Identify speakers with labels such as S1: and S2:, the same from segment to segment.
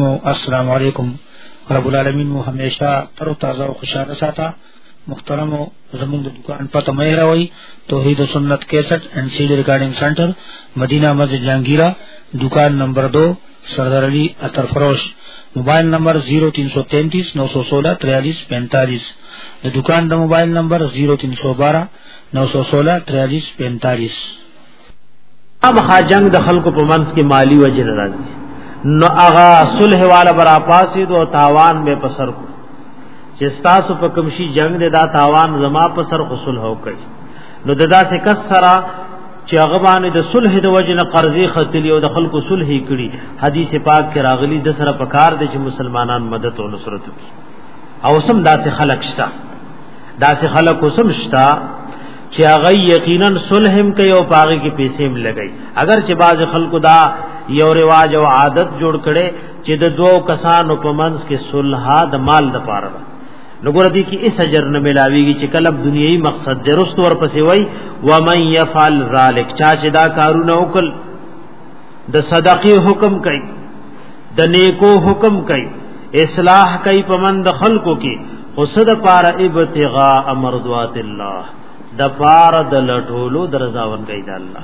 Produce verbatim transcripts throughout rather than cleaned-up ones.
S1: محترمو السلام علیکم. رب العالمین مو همیشه تر تازه او خوشاله ساته. محترمو زموږ د دکان پته مې راوي توحید و سنت کیسٹ اینڈ سیڈی ریکارڈنگ سینٹر مدینہ مسجد جہانگیرہ دکان نمبر دو سردار علی عطر فروش. موبائل نمبر زیرو تین سو تینتیس نو سو سولہ تریالیس پینتالیس. دکان دا موبائل نمبر زیرو تین سو بارہ نو سو سولہ تریالیس پینتالیس.
S2: اب جنگ د خلق په منځ کې مالی وجه راځي نو اغا صلح والا برا پاسید او تاوان به پسر کو چې تاسو په کومشي جنگ د دا تاوان زما پسر خو صلح وکړي نو ددا سے کسرا چې هغه باندې د صلح د وجه نه قرضې خطلی او د خلکو صلح کړي. حدیث پاک کې راغلی د سره پکار دي چې مسلمانان مدد او نصرت وکړي. او سم داسې خلق شتا داسې خلق سم شتا چې هغه یقینا صلح هم کوي او پاغي کې پیسې هم لګي. اگر چې باز خلکو دا یو رواج او عادت جوړ کړي چې د دوو کسانو په منځ کې صلح د مال د پاره نګور دي کې اس اجر نه ملاويږي چې کله دنیوي مقصد درست ور پسې وای و من يفعل ذلك چا چې دا کارونه وکړ د صدقې حکم کوي د نیکو حکم کوي اصلاح کوي په مند خلقو کې وسد پاره ابتغاء مرضات الله د پاره د لټولو درځاون کوي د الله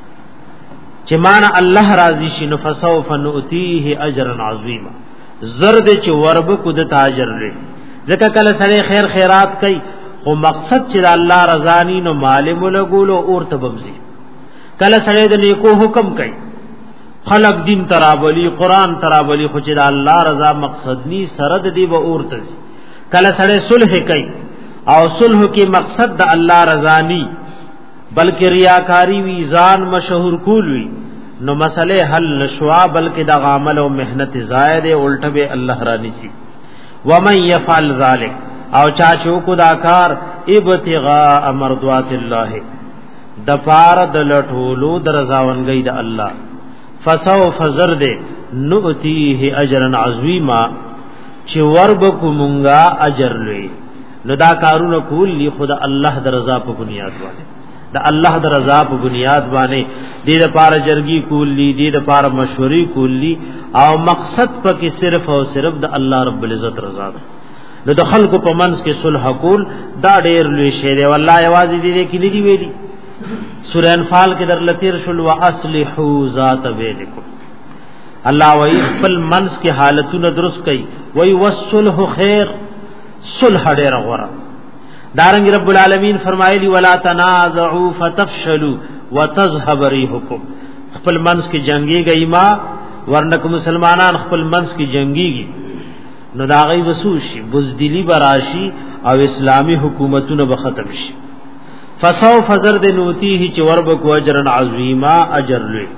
S2: چې مان الله راضي شي نو فسوف نؤتيه اجرا عظیما زرد چې ورب کو د تاجر لري ځکه کله سره خیر خیرات کوي او مقصد چې الله رضا ني نو مال ملګول او اور تبمزي. کله سره د نیکو حکم کوي خلق دین ترابلی قران ترابلی خو چې الله رضا مقصد ني سرد دی و اور تزي. کله سره صلح کوي او صلح کې مقصد د الله رضا ني بلکې ریاکاری وی ځان مشهور کول وی نو مسئله حل نشوا بلکې د عمل او مهنت زائد الټه به الله را نسی. ومن يفعل ذلك او چا چوکو دا کار ابتغاء مرضات الله د پار د لټولو درځاونګي د الله فسوف زرد نؤتيه اجرا عظیما چې وربکو مونږه اجر لوي. نو دا کارونه کول لی خدا الله د رضا په بنیاد باندې د الله د رضا په بنیاد باندې دې د پار جرګي کول لی دې د پار مشوري کول لی او مقصد پکې صرف او صرف د الله رب العزت رضا ده. نو د خلکو په منځ کې صلح کول دا ډېر لوی شی دی. والله یوازې دې کې ندی ویلي سورہ انفال کې در لتیر شل واصلحوا ذات بینکم الله وی خپل منځ کې حالتونه درست کړي وی والصلح خیر صلح ډېر غوړه. دارنګ رب العالمین فرمایلی ولا تنازعوا فتفشلوا وتذهب ريحكم خپل منځ کې جنگي گئی ما ورنک مسلمانان خپل منځ کې جنگيږي نو دا غي وسوشي بزدلی براشي او اسلامی حکومتونه به ختم شي. فسوف زرد نوتیه چې ورب کو اجر عظیما اجر لوی.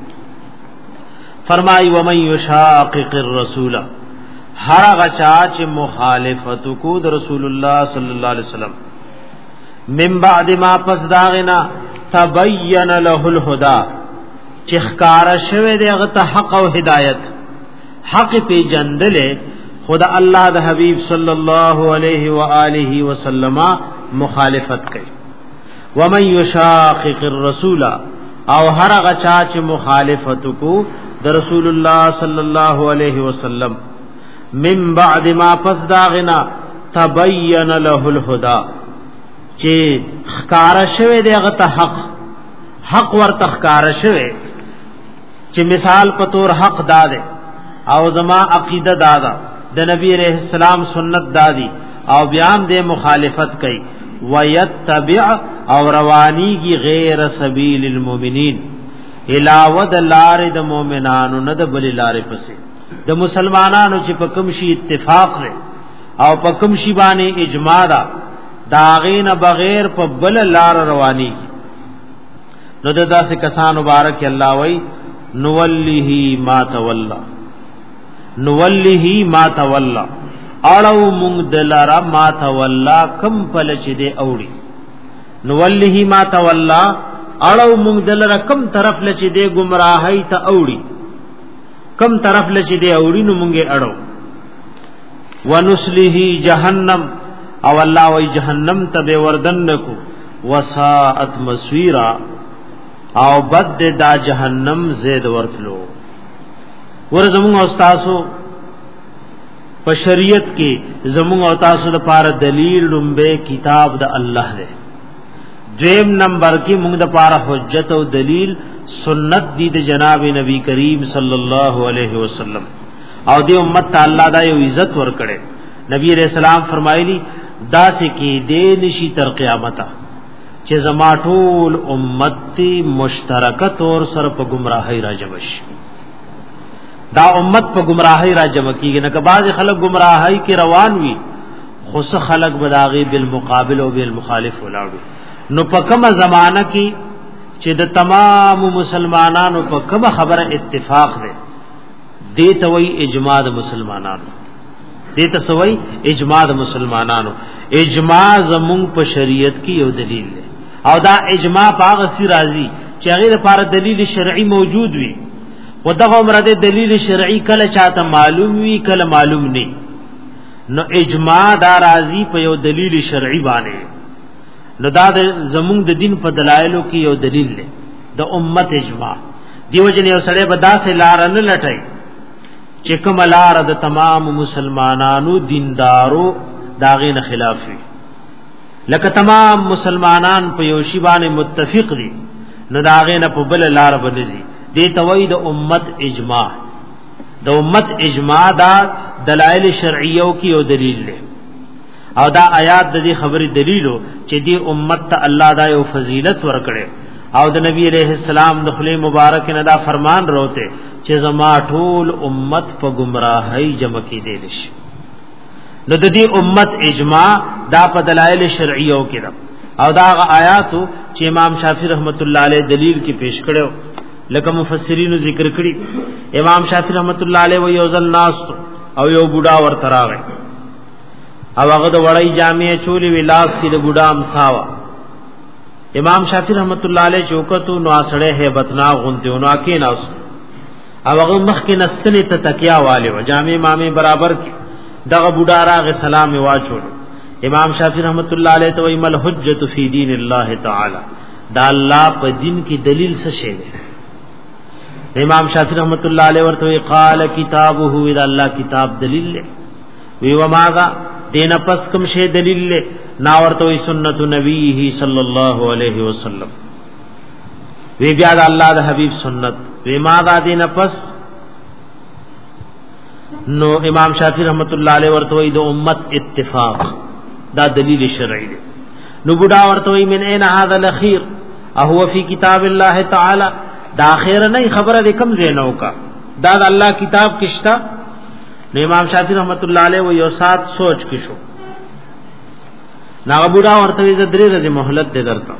S2: فرمای ومن یشاقق الرسول هر غچا چې مخالفت کو د رسول الله صلی الله علیه وسلم من بعد ما پس داغنا تبین له الهدى چې ښکار شوه دغه ته حق او هدایت حق پی جندله خدا الله د حبیب صلی الله علیه و آله وسلم مخالفت کوي. ومن یشاقق الرسول او هر غچا چې مخالفت کو د رسول الله صلی الله علیه وسلم من بعد ما پس داغنا تبین له الهدى چې ښکار شوه دغه ته حق حق ورته ښکار شوه چې مثال په تور حق داده او زما عقیده دادا د نبی علیہ السلام سنت دادی او بیان دے مخالفت کئی ویتبع او روانی کی غیر سبیل المؤمنین علاوه د لار د مؤمنانو نه د بل لار پسې د مسلمانانو چې په کوم شی اتفاق لري او په کوم شی باندې اجماع ده داغین بغیر په بل لار روانی کی نو د داسې کسان مبارک الله وای نولیه ما تولا نولیه ما تولا اړو مونږ دلاره ما تولا کم پل چې دی اوړي نولیه ما تولا اړو مونږ دلاره کم طرف لچې دی گمراهی ته اوړي کم طرف لچې دی اوړي نو مونږه اړو ونسلیه جهنم او الله وی جهنم ته وردن کو وساءت مسویرا او بد دا جهنم زید ورتلو ورزمو استادو په شریعت کې زموږ او تاسو لپاره دلیل لومبه کتاب د الله دی. دویم نمبر کې موږ د لپاره حجت او دلیل سنت دی د جناب نبی کریم صلی الله علیه وسلم. او دی امت ته الله دا یو عزت ورکړي. نبی علیہ السلام فرمایلی دا سې کې دې نشي تر قیامت چې زما ټول امت مشترکه طور سره په گمراهی راجمش. دا امت په گمراهی راجم کیږي نه که بعض خلک گمراهی کې روان وي خو څه خلک بداغي بالمقابل او بالمخالف ولاړو. نو په کومه زمانہ کې چې د تمام مسلمانانو په کومه خبره اتفاق ده دې ته وی اجماع د مسلمانانو، دې ته سوی اجماع د مسلمانانو. اجماع زمون په شریعت کې یو دلیل ده او دا اجماع په هغه سی راځي چې هغه لپاره دلیل شرعي موجود وي. ودغه عمره د دلیل شرعي کله چاته معلوم وي کله معلوم نه. نو اجماع دا راځي په یو دلیل شرعي باندې. نو دا زمونږ د دین په دلایلو کې یو دلیل دی د امت اجماع. دیو جن یو سړی به داسې لار نه لټای چې کوم لار د تمام مسلمانانو دیندارو داغې نه خلاف وي. لکه تمام مسلمانان په یو شی باندې متفق دي نو داغې نه په بل لار باندې دي توي د امت اجماع. د امت اجماع دا دلائل شرعیو کی یو دلیل له او دا آیات د دې خبرې دلیلو چې دې امت ته الله دا یو فضیلت ورکړي او د نبی عليه السلام د خلی مبارک نه دا فرمان روته چې زما ټول امت په گمراهۍ جمع کې دي نشي. نو د دې امت اجماع دا په دلائل شرعیو کې ده او دا آیاتو چې امام شافعی رحمت الله علیه دلیل کې پیش کړو لکه مفسرین ذکر کړي. امام شافعی رحمت الله علیه و یوزل ناس او یو بوډا ورته راغی او هغه د وړای جامع چولی ولاس کې د بوډا امساوا. امام شافعی رحمت الله علیه چوکتو نو اسړه hebatna غونته نو کې ناس او هغه مخ کې نستنې ته تکیا والے و جامع امامه برابر کې دغه بوډا راغی سلام واچو. امام شافعی رحمت الله علیه ته ویمل حجت فی دین الله تعالی دا الله په دین کې دلیل څه شی دی. امام شافعی رحمت الله علیه ورته قال کتابه اذا الله کتاب دلیل له وی و ماذا دین پس کوم شی دلیل له نا ورته سنت نبیه صلی الله علیه وسلم وی بیا د الله د حبیب سنت وی ماذا دین پس نو امام شافعی رحمت الله علیه ورته د امت اتفاق دا دلیل شرعی دی. نو بوډا ورته من اين هذا الاخير اهو فی کتاب الله تعالی دا اخر نه خبره د کم زینو کا دا د الله کتاب کشتا. نو امام شافعی رحمت الله علیه و یو سات سوچ کې شو نا بوډا ورته د درې ورځې مهلت دې درته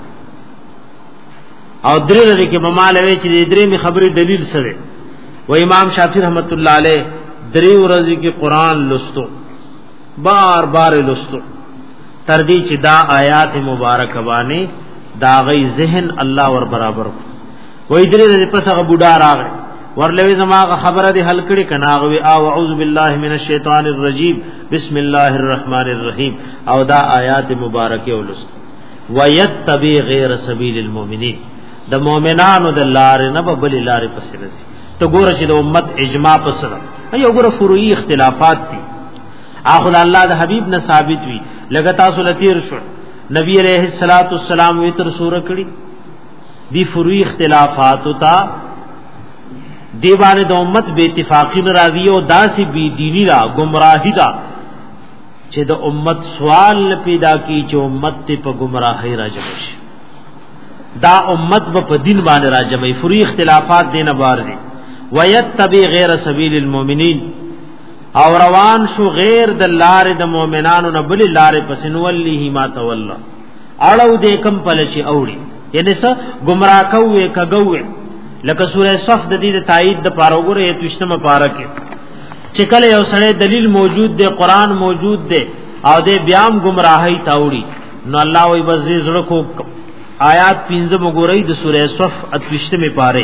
S2: او درې ورځې کې بمالوي چې درې می خبرې دلیل سره و امام شافعی رحمت الله علیه درې ورځې کې قران لستو بار بار لستو تر دې چې دا آیات مبارکه باندې دا غي ذهن الله ور برابر وې درې دې پس هغه بوډا راغی ورلوي زماغه خبره دې حل کړي کنا غوي او اعوذ بالله من الشیطان الرجیم بسم الله الرحمن الرحیم او دا آیات مبارکه ولست ويتبع غیر سبیل المؤمنین د مؤمنانو د لارې نه به بل لارې پسې نسی. ته ګوره چې د امت اجماع پسره ایو ګوره فروعي اختلافات دي اخو الله د حبیب نه ثابت وي لګا تاسو لتیر شو نبی علیہ الصلوۃ والسلام وتر سوره کړي دی فروعي اختلافات تا دیوانه د امت به اتفاقی ناراضی او داسې بی دینی را گمراهی دا چې د امت سوال پیدا کی چې امت ته په گمراهی راځي دا امت په دین باندې راځي فروعي اختلافات دینه بار دي. ويتبع غیر سبیل المؤمنین او روان شو غیر د لارې د مؤمنانو نه بل لارې پس نولله ما تولا اړو دې کم پلچی اوړي یعنی څه گمراه کوې کګوې لکه سوره صف د دې تایید د پاره وګوره یتشتمه پاره کې چې کله یو سړی دلیل موجود دی قران موجود دی او دې بیام گمراهی تاوړي نو الله وي بس زړه کو آیات پنځه وګورئ د سوره صف اتشتمه پاره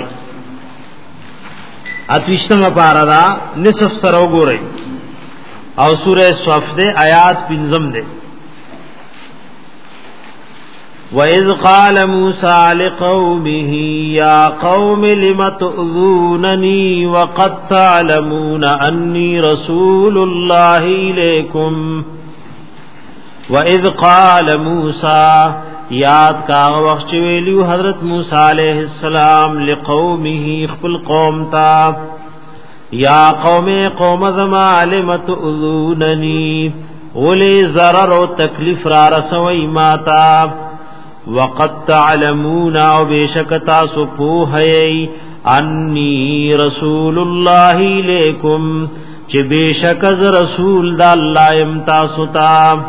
S2: اتوشتمه پارا دا نصف سره وګورئ او سوره صف دے آیات پنځم دے وَإِذْ قَالَ مُوسَى لِقَوْمِهِ يَا قَوْمِ لِمَ تُؤْذُونَنِي وَقَدْ تَعْلَمُونَ أَنِّي رَسُولُ اللَّهِ إِلَيْكُمْ وَإِذْ قَالَ مُوسَى یاد کا وخت ویلیو حضرت موسی علیہ السلام لقومه خپل قوم تا یا قوم قوم زما لم تؤذوننی ولی ضرر و تکلیف را رسوی ماتا وقد تعلمون او بشکتا سپوہی انی رسول اللہ علیکم چه بشکز رسول دا اللہ امتاستا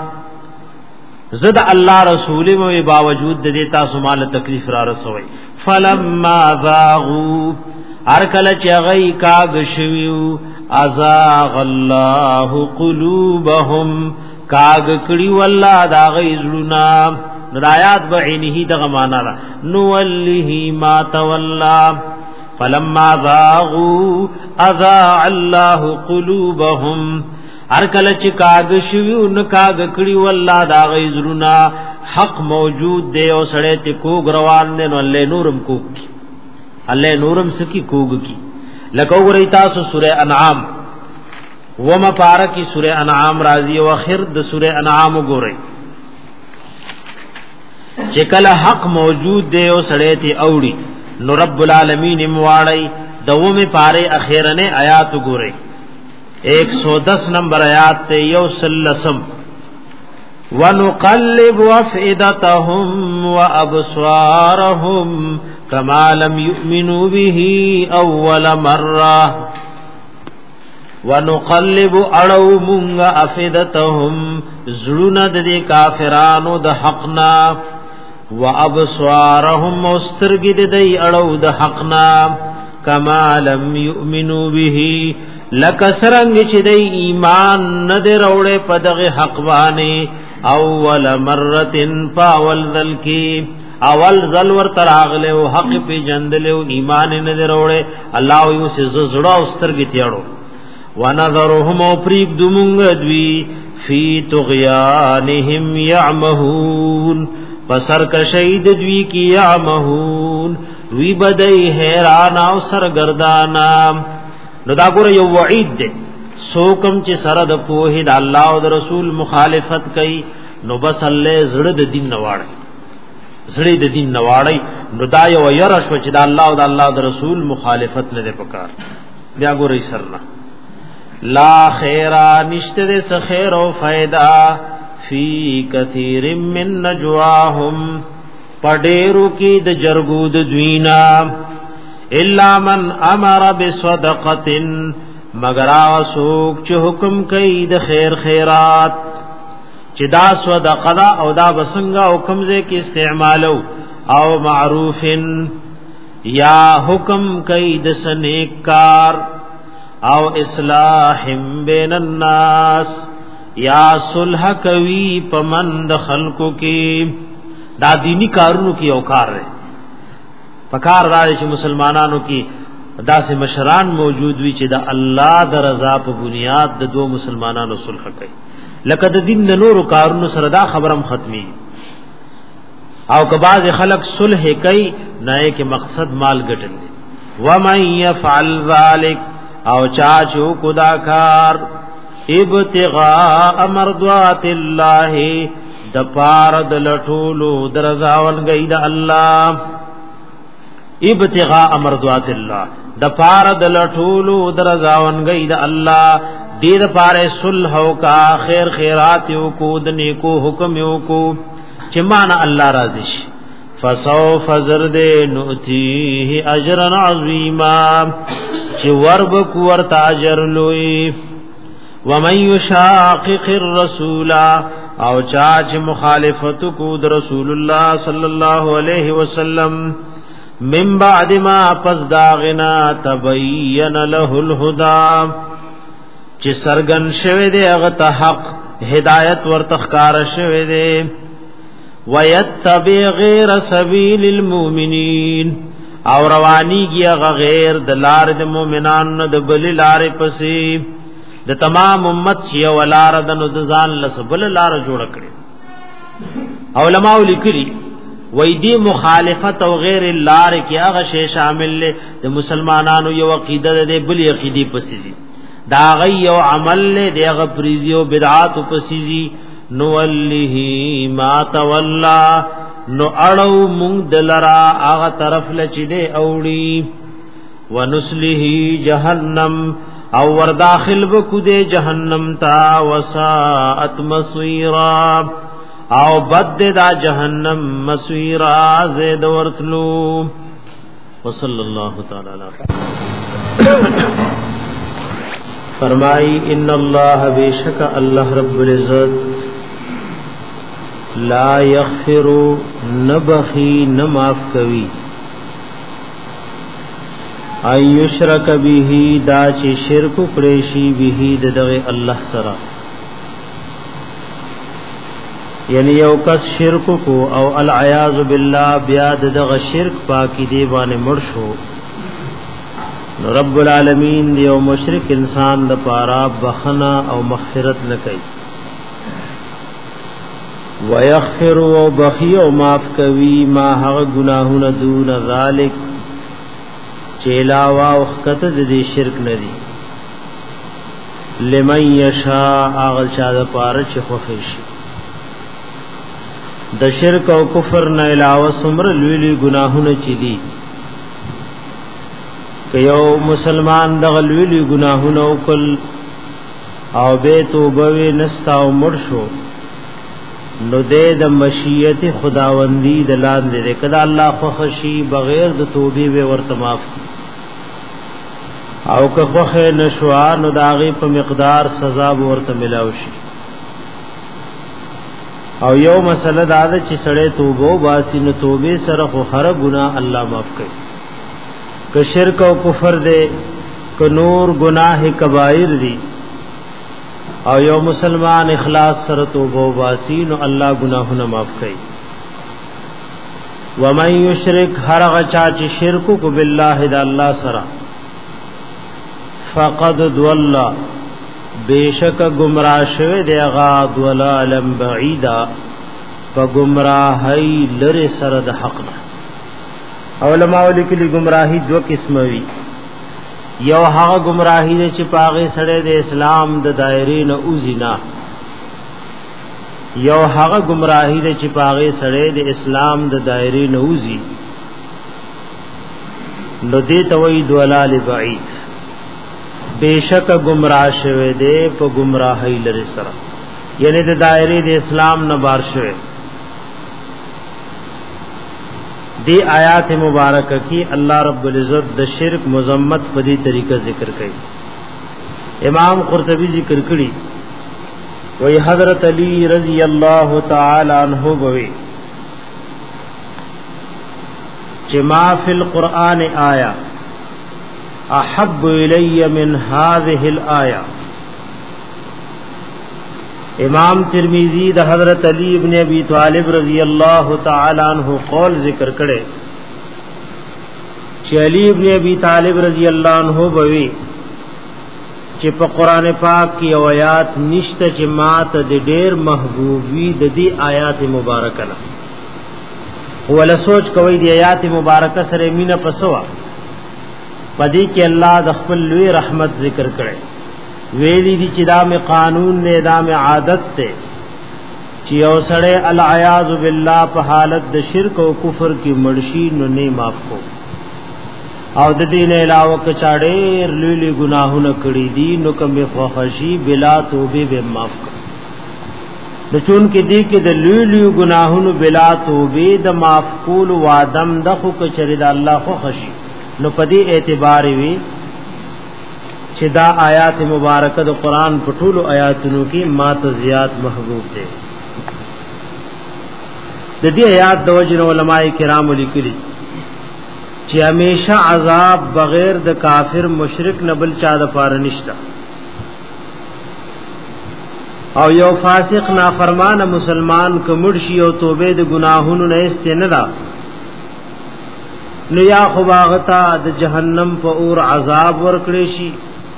S2: زد اللہ رسول میں باوجود دیتا سمال تکلیف را رسوی فلما ذاغو ارکل چغی کاغشویو ازاغ اللہ قلوبهم کاغ کڑی واللہ دا غیزلنا رایات بعینہی دغمانا را نولیہی ما تولا فلما ذاغو ازاغ اللہ قلوبهم ارکل چ کاغ شویو ن کاغ کڑی والله دا غیزرونا حق موجود دی او سړی ته کوګ روان دی نو الله نورم کوګ کی الله نورم سکی کوګ کی لکه وګورئ تاسو سوره انعام وما پارکی سوره انعام راضی او اخر د سوره انعام وګورئ چې کله حق موجود دی او سړی ته اوړي نو رب العالمین مواړی دومه پاره اخیرنه آیات وګورئ ایک سو دس نمبر آیات تے یوسلسم وَنُقَلِّبُ أَفْئِدَتَهُمْ وَأَبْصَارَهُمْ كَمَا لَمْ يُؤْمِنُوا بِهِ أَوَّلَ مَرَّةٍ وَنُقَلِّبُ أَړَوْ مُنْغَ أَفْئِدَتَهُمْ زُړُونَ د کافرانو د حقنا وَأَبْصَارَهُمْ مسترګې د اړو د حقنا كَمَا لَمْ يُؤْمِنُوا بِهِ لکسرنگ چی دی ایمان ندر اوڑے پدغ حق بانے اول مرتن پاول ذل کی اول ذل ور تراغلے و حق پی جندلے و ایمان ندر اوڑے اللہ یو سے زڑا استرگی تیڑو ونظرهم پریب دمونگ دوی فی تغیانهم یعمہون پسر کشید دوی کی یعمہون وی بدئی حیرانا و سرگردانا نو دا ګوره یو وعید دی سوکم چې سره د پوهې د الله او د رسول مخالفت کوي نو بس الله زړه د دین نواړي زړه د دین نواړي نو دا یو ير شو چې د الله او د الله او د رسول مخالفت نه پکار بیا ګوره سرنا لا خیرا نشته د خیر او فائدہ فی کثیر من نجواهم پډېرو کې د جرګو د دوینا الا من امر بصدقه مگر اسوک چې حکم کوي د خیر خیرات چې دا صدقه او دا بسنګ او کمزه کې استعمالو او معروفن یا حکم کوي د سنیکار او اصلاح بین الناس یا صلح کوي پمند خلقو کې دا دینی کارونو کې او کار دی پکار راځي چې مسلمانانو کې داسې مشران موجود وي چې د الله د رضا په بنیاد د دو مسلمانانو صلح کوي لکه د دین د نورو کارونو سره دا خبرم ختمي او که بعض خلق صلح کوي نه کې مقصد مال ګټل دي و من يفعل ذلك او چا چو خدا کار ابتغاء مرضات الله د پار د لټولو درزاول گئی د الله ابتغاء مرضات الله د پار د لټولو درزاون گئی د الله دیر پاره صلح او کا خیر خیرات یو کو د نیکو حکم یو کو چې مان الله راضی شي فسوف زرد نؤتیه اجرا عظیما چې ورب کو ور تاجر لوی ومن یشاقق الرسول او چا چې مخالفت کو د رسول الله صلی الله علیه وسلم من بعد ما پس داغنا تبین له الهدى چې سرغن شوه دی هغه ته حق هدایت ورتخکار شوه دی ويتبع غیر سبیل المؤمنین او روانیږي هغه غیر د لار د مؤمنان د بل لار پسې د تمام امت چې ولار د نو ځان لس بل لار جوړ کړي علماء لیکلي وای دی مخالفت او غیر لار کې هغه شی شامل له د مسلمانانو یو عقیده ده بل عقیدی پسیزي دا غي یو عمل له دغه پریزیو بدعات پسیزي نو ولله ما تولا نو اړو مونږ دلرا هغه طرف لچې دې اوړي ونسله جهنم او ور داخل وکو دې جهنم تا وساءت مصيرا او بد دا جهنم مسویرا زید ورتلو وصلی اللہ تعالی علیہ فرمائی ان اللہ بیشک اللہ رب العزت لا یغفر نبخی نماف کوي ای یشرک به دا چې شرک کړي شي به دغه الله سره یعنی یو کس شرک کو او العیاذ بالله بیا دغه شرک پاکی دی باندې مړ شو نو رب العالمین دی او مشرک انسان د پاره بخنا او مغفرت نه کوي ويغفر او بخي او معاف کوي ما هغه گناهونه دون ذالک چیلاوا او خطه د شرک نه دی لمن یشاء هغه چا د پاره چې خوښ شي د شرک او کفر نه علاوه څومره لوی لوی ګناهونه چي دي که یو مسلمان د لوی لوی ګناهونه وکړ او به توبه نستا او مړ شو نو دې د مشیت خداوندی د لاندې کدا الله خوشي بغیر د توبې به ورته معاف او که خوخه نشوا نو داغه په مقدار سزا ورته ملاوي شي او یو مسله دا ده چې سړی توبه واسي نو توبه سره خو هر ګناه الله معاف کوي که شرک او کفر دے که نور گناہ کبائر دی او یو مسلمان اخلاص سره توبه واسي نو الله گناهونه معاف کوي ومن یشرک هر غچا چې شرک کو بالله د الله سره فقد ضل بیشک گمراه شوه دی غا ضلالم بعیدا فگمراهی لری سره د حق نه علماء لیکلي گمراهی دو قسمه وی یو هغه گمراهی چې پاغه سره د اسلام د دایره نه اوزینا یو هغه گمراهی چې پاغه سره د اسلام د دایره نه اوزی نو دې توي ضلال بعید بیشک گمراه شوه دې په گمراهی لری سره یعنی د دایره د اسلام نه بار شوه دی آیات مبارکہ کی اللہ رب العزت د شرک مذمت په دې طریقه ذکر کړي امام قرطبی ذکر کړي وی حضرت علی رضی اللہ تعالی عنہ بوي چې ما فی القرآن آیا احب الی من هذه الآیہ امام ترمذی د حضرت علی ابن ابی طالب رضی اللہ تعالی عنہ قول ذکر کړي چې علی ابن ابی طالب رضی اللہ عنہ بوي چې په قران پاک کې آیات نشته چې ماته د ډېر محبوبي د دې آیات مبارکه نه ولا سوچ کوي د آیات مبارکه سره مینا پسوا پدې کې الله د خپل لوی رحمت ذکر کړي ویلی دی چې دا می قانون نه دا می عادت ته چې یو سړی العیاذ بالله په حالت د شرک او کفر کې مرشي نو نه معاف کو او د دین علاوه کچاړې لوی لوی ګناهونه کړی دي نو کوم خوښي بلا توبه به معاف کړ د چون کې دی کې د لوی لوی ګناهونو بلا توبه د معاف کول وادم د خو کچری د الله خوښي نو پدې اعتبار وی چې دا آیات مبارکه د قران په ټولو آیاتونو کې ماته زیات محبوب دي د دې آیات د وجه علماء کرام لیکلي چې همیشه عذاب بغیر د کافر مشرک نه بل چا د پاره نشته او یو فاسق نافرمان مسلمان کومړ شي او توبه د ګناهونو نه استندا نو یا خو باغتا د جهنم په اور عذاب ورکړي شي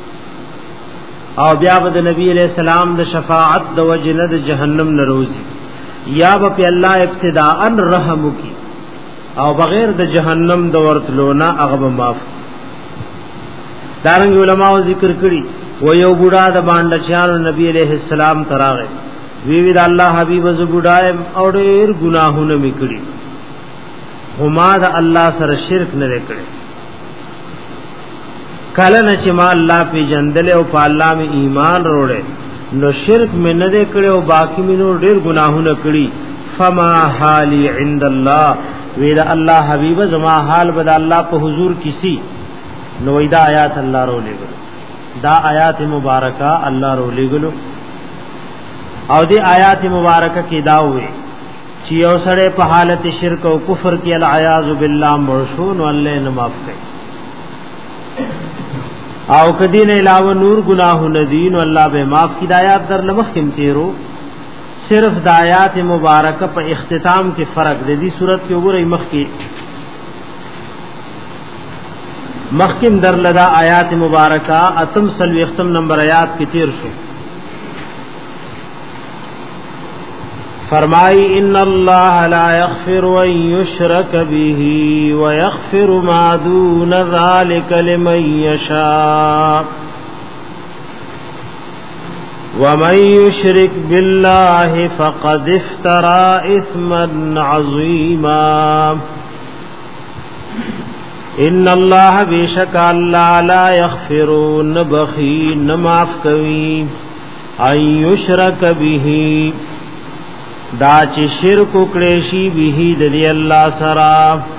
S2: او بیا به د نبی علیہ السلام د شفاعت د وجنه د جهنم نروزی یا به الله ابتداء رحم کی او بغیر د جهنم د ورتلونا هغه معاف. دارنګ علماء ذکر کړي و یو بوډا د باندې چانو نبی علیہ السلام تراغه وی وی د الله حبیب ز بوډای او ډیر ګناهونه میکړي هما د الله سره شرک نه کړي. کله نه چې ما الله پی جندل او په الله می ایمان وروړي نو شرک مې نه کړي او باقی مې نو ډیر ګناهونه کړي. فما حالی عند الله وی د الله حبیب زما حال بد الله په حضور کسی نو دا آیات الله رو لګل دا آیات مبارکہ الله رو لګل او دی آیات مبارکہ کې دا وې چې یو سړی په حالت شرک او کفر کې العیاذ بالله مرشون ولله نه معاف کړي او کدی نه علاوه نور گناهونه دین الله به معاف کړي. آیات در لمخ کې تیرو صرف د آیات مبارکہ په اختتام کې فرق دی. دی صورت کې وګورئ مخ کې مخکم در لدا آیات مبارکہ اتم سلوی ختم نمبر آیات کی تیر شو فرمائی ان اللہ لا یغفر ان یشرک به ویغفر ما دون ذلك لمن یشاء ومن یشرک باللہ فقد افترى اثما عظیما. ان الله بیشک الله لا یغفرون بخین معاف کوي ای یشرک به دا چې شرک کړي شي به د الله سره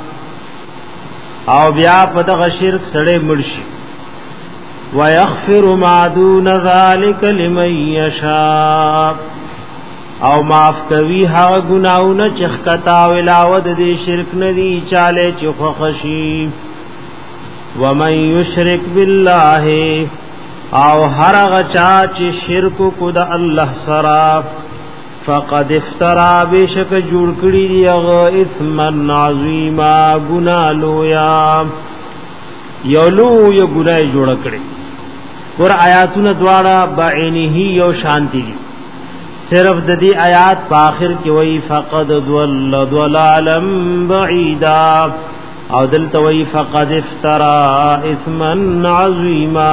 S2: او بیا په دغه شرک سره مرشي ويغفر ما دون ذلك لمن یشاء او معاف کوي هغه ګناونه چې خطا او علاوه د شرک نه دي چاله چې خوښي. ومن یشرک بالله او هر هغه چا چې شرک کو د الله سره فقد افترا بشک جوړ کړی دی هغه اثم عظیما ګنا لویا یولو یو ګنای جوړ کړی. ور آیاتونه دواړه بعینه یو شانتی دي صرف د دې آیات په اخر کې وای فقد ضل ضلالا بعیدا او دلته وای فقد افترا اثما عظیما.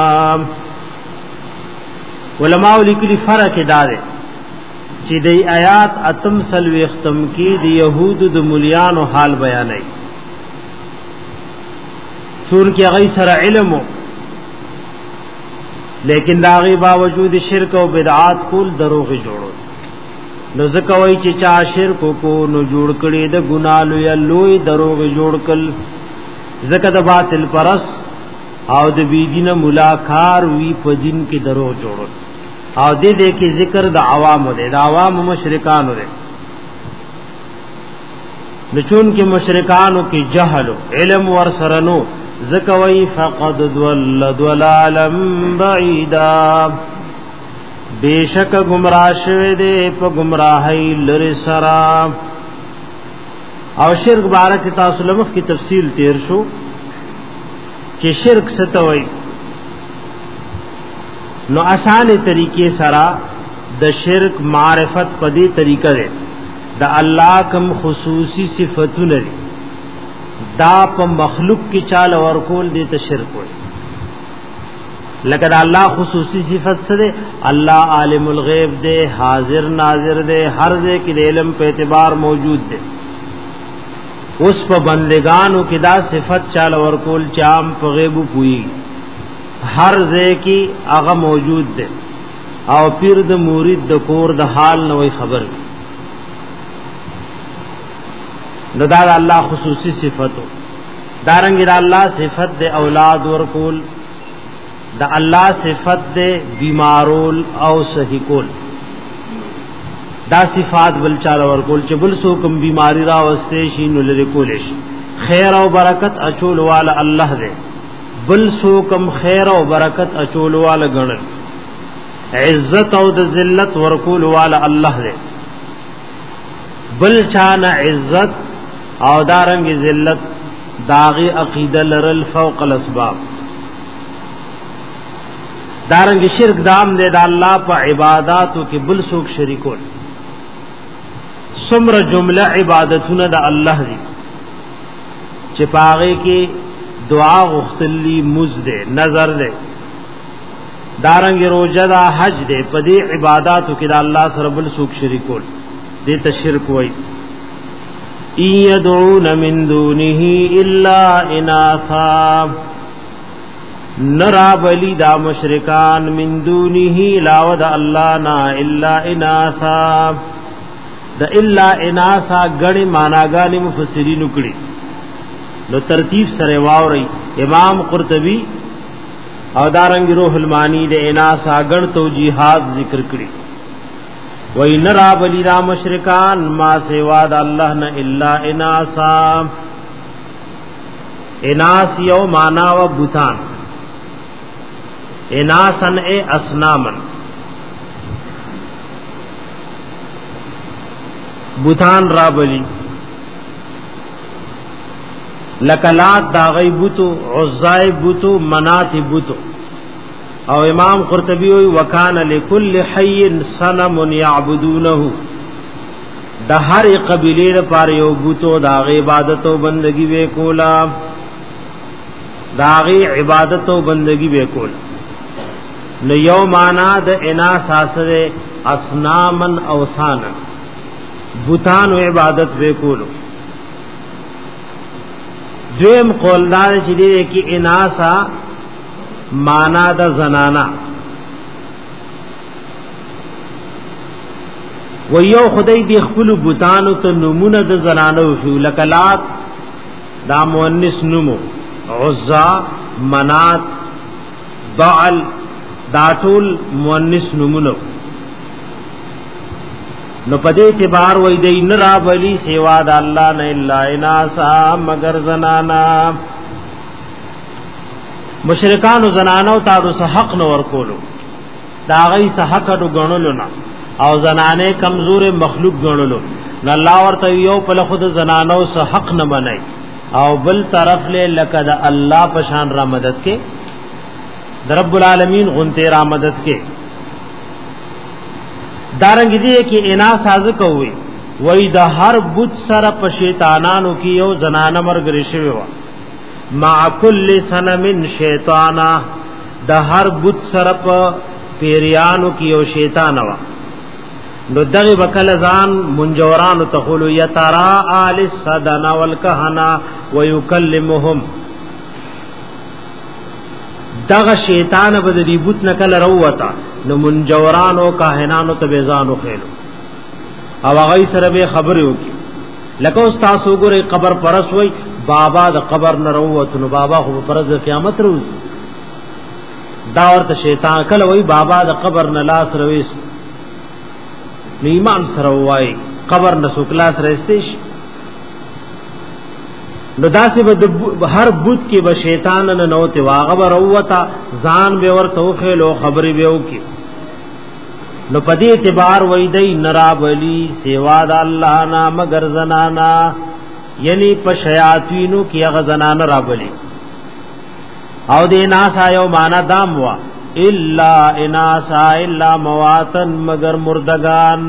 S2: علماء لیکلي فرق دا دی چې د آیات اتم سلوي ختم کې د يهود د مليانو حال بیانای چون کې هغه سره علم لیکن داغي باوجود شرک او بدعات کول دروغ جوړو نو زکوي چې چا شرک کو نو جوړ کړي د ګنالو یا لوی دروغ جوړ کړي زکه د باطل پرس او د بيدینه ملاکار وی په دین کې دروغ جوړو او دې دې کې ذکر د عوامو دې د عوام مشرکانو دې نچون کې مشرکانو کې جهل علم ور سره نو زکوي فقد ضل ضلالا بعیدا بیشک گمراه شوه دې په گمراهی لری سرا. او شرک بارک تاسو لمخ کی تفصیل تیر شو چې شرک ستوي نو آسان طریقې سره د شرک معرفت په دې طریقه ده د الله کوم خصوصي صفاتونه دا په مخلوق کې چاله ورکول دي ته شرک وي. لکه دا الله خصوصي صفت سره الله عالم الغیب دے حاضر ناظر دے ہر دے کې علم په اعتبار موجود دے. اوس په بندگانو کې دا صفت چاله ورکول چام په غیب پوي هر ځای کې هغه موجود دے او پیر د مرید د کور د حال نوې خبر نو دا الله خصوصي صفاتو دارنګ دا الله صفت د اولاد ورکول دا الله صفت د بیمارول او صحیح کول دا صفات بل چاله ورکول چې بل سو کوم بیماری را وسته شي نو لری کولش خیر او برکت اچول والا الله دې بل سو کوم خیر او برکت اچول والا غنل عزت او د ذلت ورکول والا الله دې بل چانه عزت او دارنګ ذلت داغي عقیده لرل فوق الاسباب. دارنګ شرک دام دے دا الله په عبادتو کې بل څوک شریکول سمره جمله عبادتونه د الله دي چې پاغه کې دعا غختلی مزده نظر دے دارنګ روزه دا حج دے پدې عبادتو کې د الله سره بل څوک شریکول دې ته شرک وای. یدعون من دونه الا اناثا نرا بلی دا مشرکان من دونه لاو دا اللہ نا الا اناثا دا الا اناثا گڑی معناگانی مفسرین اکڑی نو ترتیب سره واوري امام قرطبی او دارنګ روح المانی د اناثا گڑ توجیحات ذکر کړي. وای نرا بلی دا مشرکان ما سوا د الله نه الا اناثا اناث یو معنا و بوتان اناسن اے اسنامن بوتان رابلی لکلات داغی بوتو عزائی بوتو منات بوتو. او امام قرطبی وی وکان لکل حی صنم یعبدونه دا ہر قبیلے پار یو بوتو داغی عبادت و بندگی بے کولا داغی عبادت و بندگی بے کولا. نو یو معنا د اناث اسره اصنامن اوثانا بوتان و عبادت وکولو. دویم قولدار چې دی کې اناثا معنا د زنانا و یو خدای دی خپل بوتانو ته نمونه د زنانو شو لکلات دا مؤنث نمو عزا منات بعل دا ټول مؤنث نمونه نو پدې اعتبار وای دی نرا بلی سیوا د الله نه الا اناسا مگر زنانا. مشرکان او زنانو تاسو حق نو ورکولو دا غي حق ډو غنولو نه او زنانه کمزور مخلوق غنولو نو الله ورته یو په خود زنانو سه حق نه منای او بل طرف له لکد الله پشان را مدد کې رب العالمین غنته را مدد کې دارنګ دې کې انا ساز کوي وای د هر بت سره په شیطانانو کې یو زنانه مرګ رشوي وا مع کل سنم شیطانا د هر بت سره په پیریانو کې یو شیطان وا نو دغه وکل ځان منجوران تقول یترا آل الصدنا والکهنا ويكلمهم دغه شیطان به د دې بوت نکل روتا نو منجوران او کاهنانو ته بیزانو خېلو او هغه سره به خبرې وکي لکه استاد وګوري قبر پرس وای بابا د قبر نه روت نو بابا خو پرز قیامت روز دا ورته شیطان کله وای بابا د قبر نه لاس رويس نو ایمان سره وای قبر نه سو کلاس رستیش نو داسې به هر بوت کې به شیطان نه نوته واغه وروتا ځان به ور توخه لو خبرې به وکي نو پدې اعتبار وای دی نرا بلی سیوا د الله نا مگر زنانا یعنی په شیاطینو کې هغه زنان را بلی او دې ناس آیو معنا دام وا الا اناسا الا مواتن مگر مردگان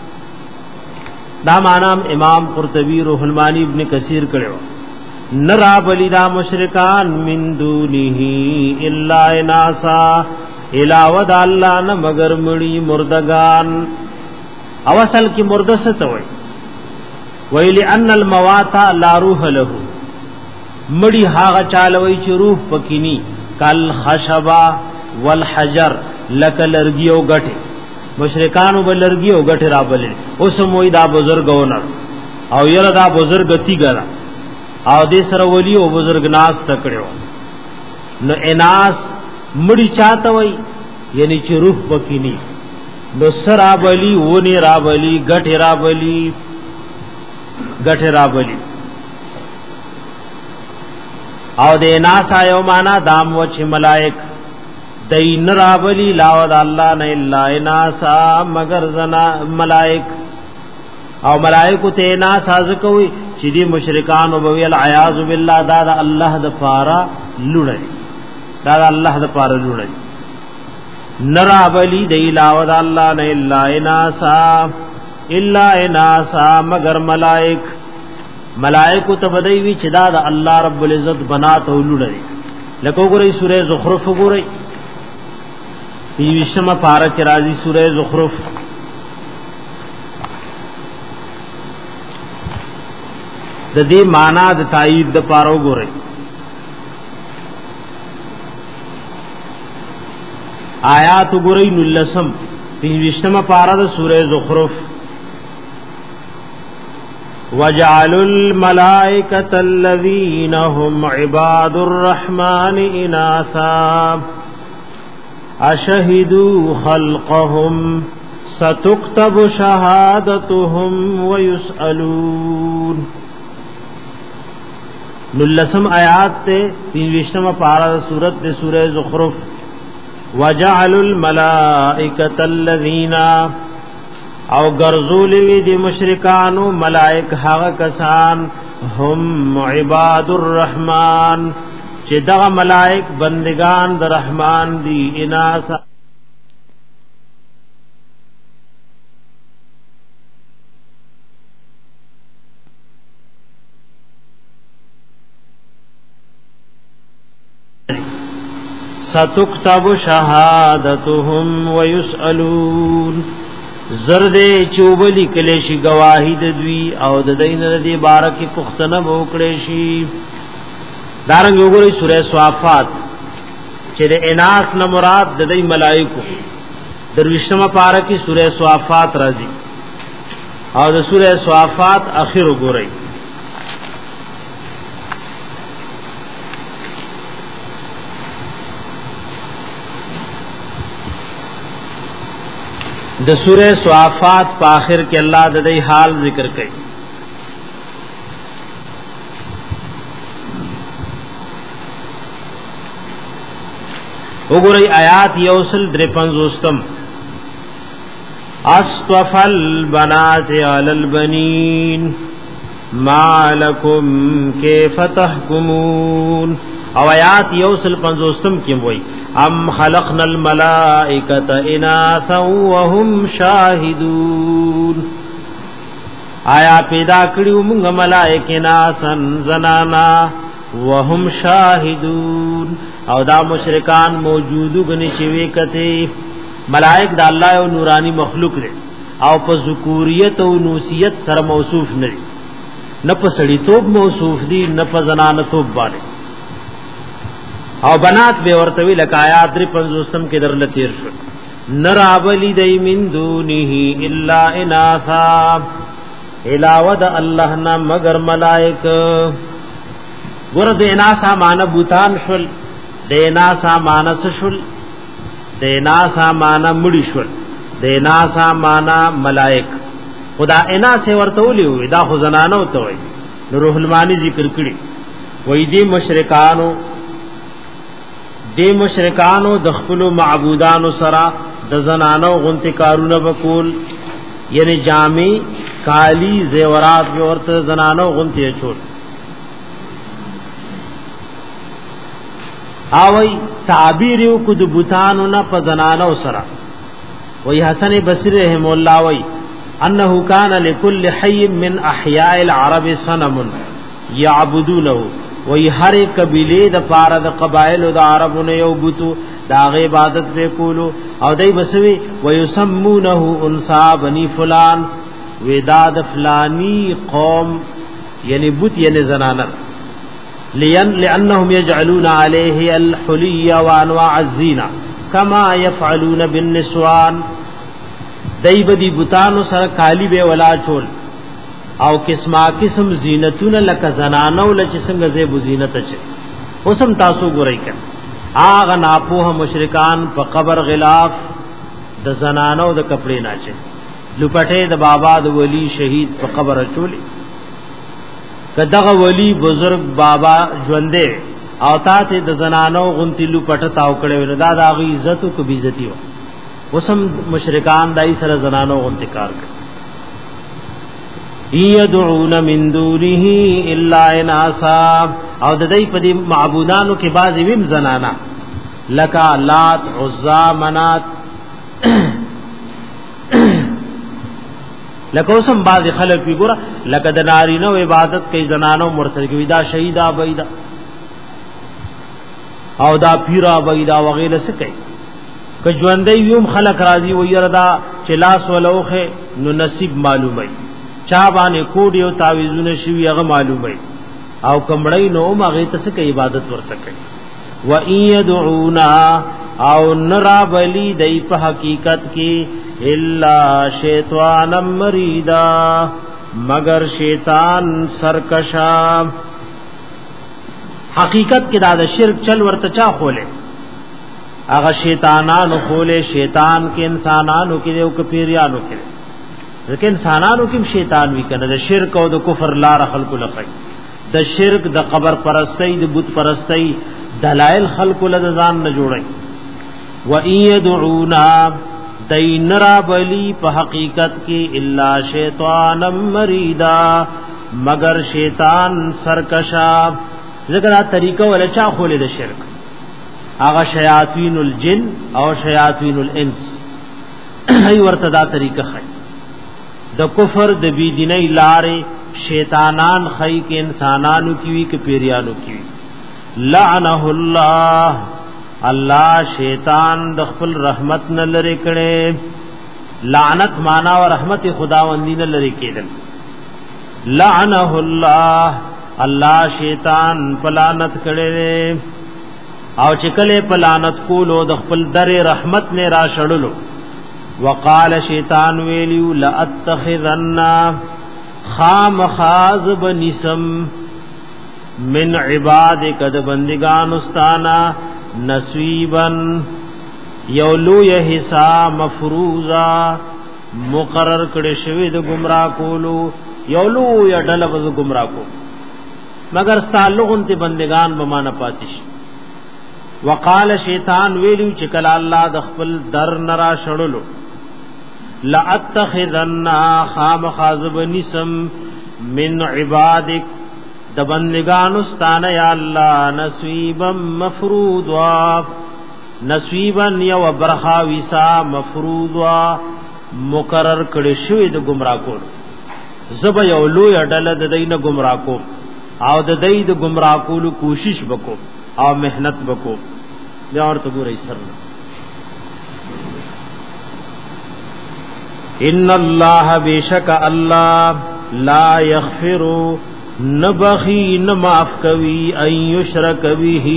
S2: دا معنا امام قرطبی روح المانی ابن کثیر کړو نرا بلی دا مشرکان من دونه الا اناسا علاوه د الله نه مگر مړی مردگان او اصل کی مردست وای ویلی ان الموات لا روح له مړی هاغه چالوي چې روح پکینی کل خشبا والحجر لک لرګیو غټه مشرکانو بل لرګیو غټه را بلې اوس موي دا بزرګونه او یره دا بزرګ تی ګرا او دې سره ولی او بزرګ ناس تکړو نو اناس مړی چاته وای یعنی چې روح پکینی نو سرا بلی ونی را بلی غټه را بلی غټه را بلی او دې ناس آیو معنا دام و چې ملائک دین را بلی لاود الله نه الا اناسا مگر زنا ملائک او ملائکه ته نا ساز کوي چې دي مشرکان او بوی العیاذ بالله دا د الله د پارا لړی دا د الله د پارا لړی نرا بلی دی لاود الله نه الا اناسا الا اناسا مگر ملائک ملائکه تبدی وی چې دا د الله رب العزت بنات او لوري لکه وګورئ سوره زخرف وګورئ یوشمه پارا کې راځي سوره زخرف د دې معنا د تایید د پاره وګورئ آیات وګورئ نلسم یوشمه پارا د سوره زخرف وجعلوا الملائكة الذين هم عباد الرحمن إناثا أشهدوا خلقهم ستكتب شهادتهم ويسألون نلسم آیات تے تینوشتم پارا سورت تے سورہ زخرف وجعلوا الملائكة الذين او گرزول وی دی مشرکانو ملائک هغه کسان هم عباد الرحمن چې دغه ملائک بندگان د رحمان دی اناث ستكتب شهادتهم ويسألون زرد چوبلی کلی شي گواہی د دوی او د دین د دی بارکی پختنه وکړي شي دارنګ وګورئ سورہ صافات چې د اناث نه مراد د دی ملائکه درویشمه پارکی سورہ صافات راځي او د سورہ صافات اخر وګورئ د سورہ صافات په اخر کې الله د دې حال ذکر کړي وګورئ آیات یوصل درپنځوستم اصطفى البنات على البنين ما لكم كيف تحكمون او آیات یوصل پنځوستم کې وایي ام خلقنا الملائکة اناثا وهم شاهدون آیا پیدا کړیو موږ ملائکه ناسن زنانا وهم شاهدون او دا مشرکان موجودو غني چې وی کته ملائک د الله او نورانی مخلوق دي او په ذکوریت او نوسیت سره موصوف نه نه په سړی توب موصوف دي نه په زنانه توب باندې او بنات به ورته وی لکایات در پنځوستم کې در لتیر شو نرابلی دای من دونه الا اناثا الاود الله نا مگر ملائک ورته اناثا مان بوتان شول دینا مانس شول دینا سامانا مړی شول دینا سامانا ملائک خدا انا سے ورته ویلی دا خو زنانو ته وی روح المانی ذکر کړي وای دی مشرکانو دی مشرکانو د خپل معبودانو سره د زنانو غنتی کارونه وکول یعنی جامع کالی زیورات ورته زنانو غنتی چول اوی تعبیر یو کو د بوتانو نه په زنانو سره وی حسن بصری رحم الله وی انه کان لكل حي من احیاء العرب صنم يعبدونه وی هر قبیله د پاره د قبایل د عربونو یو بوتو دا غ عبادت وکولو او دای بسوی ويسمونه انسا بني فلان وداد فلانی قوم یعنی بوت یعنی زنانه لئن لانهم يجعلون عليه الحلي وانواع الزينه كما يفعلون بالنسوان دای بدی بوتانو سره کالی به ولا چول او قسمه قسم زینتونه لک زنانو لچ څنګه زیب زینت چ اوسم تاسو ګورئ کړه اغه ناپوه مشرکان په قبر غلاف د زنانو د کپڑے ناچه لپټه د بابا د ولی شهید په قبر چولی کداغه ولی بزرگ بابا ژوندې او تاسو د زنانو غنتی لپټه تاو کړي دا د غی عزت او کبي عزتي و وسم مشرکان دای سره زنانو غنتی کار کوي یدعون من دونه الا اناسا او د دې په دې معبودانو کې بعضی ویم زنانا لکا لات عزا منات لکه اوسم بعض خلک وی ګوره لکه د نارینه عبادت کوي زنانو مرسل کوي دا شهیدا بيدا او دا پیرا بيدا وغیرہ څه کوي که ژوندۍ یوم خلق راضي و يردا چې لاس ولوخه نو نصیب معلومه چا باندې کوډ یو تعویذونه شوی هغه معلومه او کمړی نو مغه ته څه عبادت ورته کوي و ان يدعونا او نرا بلی دای په حقیقت کې الا شیطان مریدا مگر شیطان سرکشا حقیقت کې دا د شرک چل ورته چا خوله هغه شیطانانو خوله شیطان کې انسانانو کې او کې پیریانو کې ځکه انسانانو کې شیطان وی کنه د شرک او د کفر لار خلق لخی د شرک د قبر پرستی د بت پرستی دلائل خلق لذان نه جوړي و ایدعونا دین را بلی په حقیقت کې الا شیطان مریدا مگر شیطان سرکشا ذکر طریقہ ولا چا خولې د شرک هغه شیاطین الجن او شیاطین الانس ای ورته دا طریقہ خای د کفر د بی دیني لارې شیطانان خای کې انسانانو کی وی کې پیریانو کی لعنه الله الله شیطان د خپل رحمت نه لری کړي لعنت معنا او رحمت خداوندی نه لری کېدل لعنه الله الله شیطان پلانت کړي او چې کله پلانت کولو د خپل در رحمت نه را شړلو وقال شیطان ویلیو لاتخذن خام خاذب نسم من عبادک د بندگان استانا نصیبن یولو ی حصہ مفروضا مقرر کړي شوی د گمراه کولو یولو ی ډلب د گمراه کو مگر تعلقون ته بندگان بمانه پاتش وقال شیطان ویلو چې کله الله د خپل در نرا شړلو لاتخذن خام خاذب نسم من عبادک د بندگان استانه یا الله نصیبا مفروضا نصیبا یو برخا وسا مفروضا مقرر کړي شوی د گمراه کول زب یو لوی ډله د دینه گمراه کو او د دې د گمراه کولو کوشش وکړو او مهنت وکړو دا ورته ګورئ سر ان الله بیشک الله لا یغفر نبخی نماف کوي ان یشرک به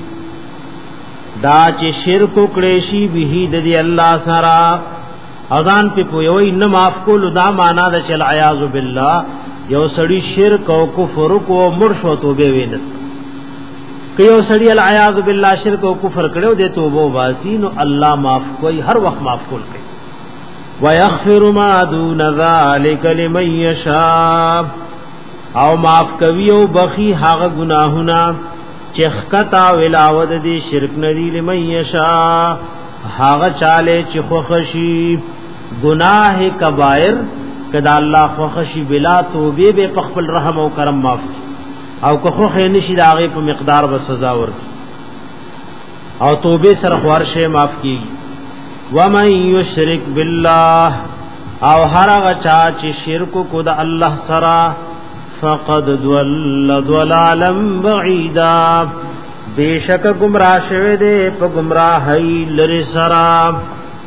S2: دا چې شرک کړي شي به د الله سره اذان په پوي نه معاف کول دا معنا د چل عیاذ بالله یو سړی شرک او کفر کو مرشو توبه وینس که یو سړی العیاذ بالله شرک او کفر کړو د توبه واسي نو الله معاف کوي هر وخت معاف کول کوي ويغفر ما دون ذلك لمن يشاء او معاف کوي او بخي هغه گناهونه چې خطا ولاود دي شرک ندي لمن يشاء هغه چاله چې خوخشي گناه کبائر کدا الله خوخشي بلا توبه به خپل رحم او کرم معاف او که خو خې نشي داغه په مقدار به سزا ورکړي او توبه سره ورشه معاف کیږي ومن یشرک بالله او هر هغه چا چې شرک کو د الله سره فقد ضل ضلالا بعیدا بیشک گمراه شوه دې په گمراهی لری سرا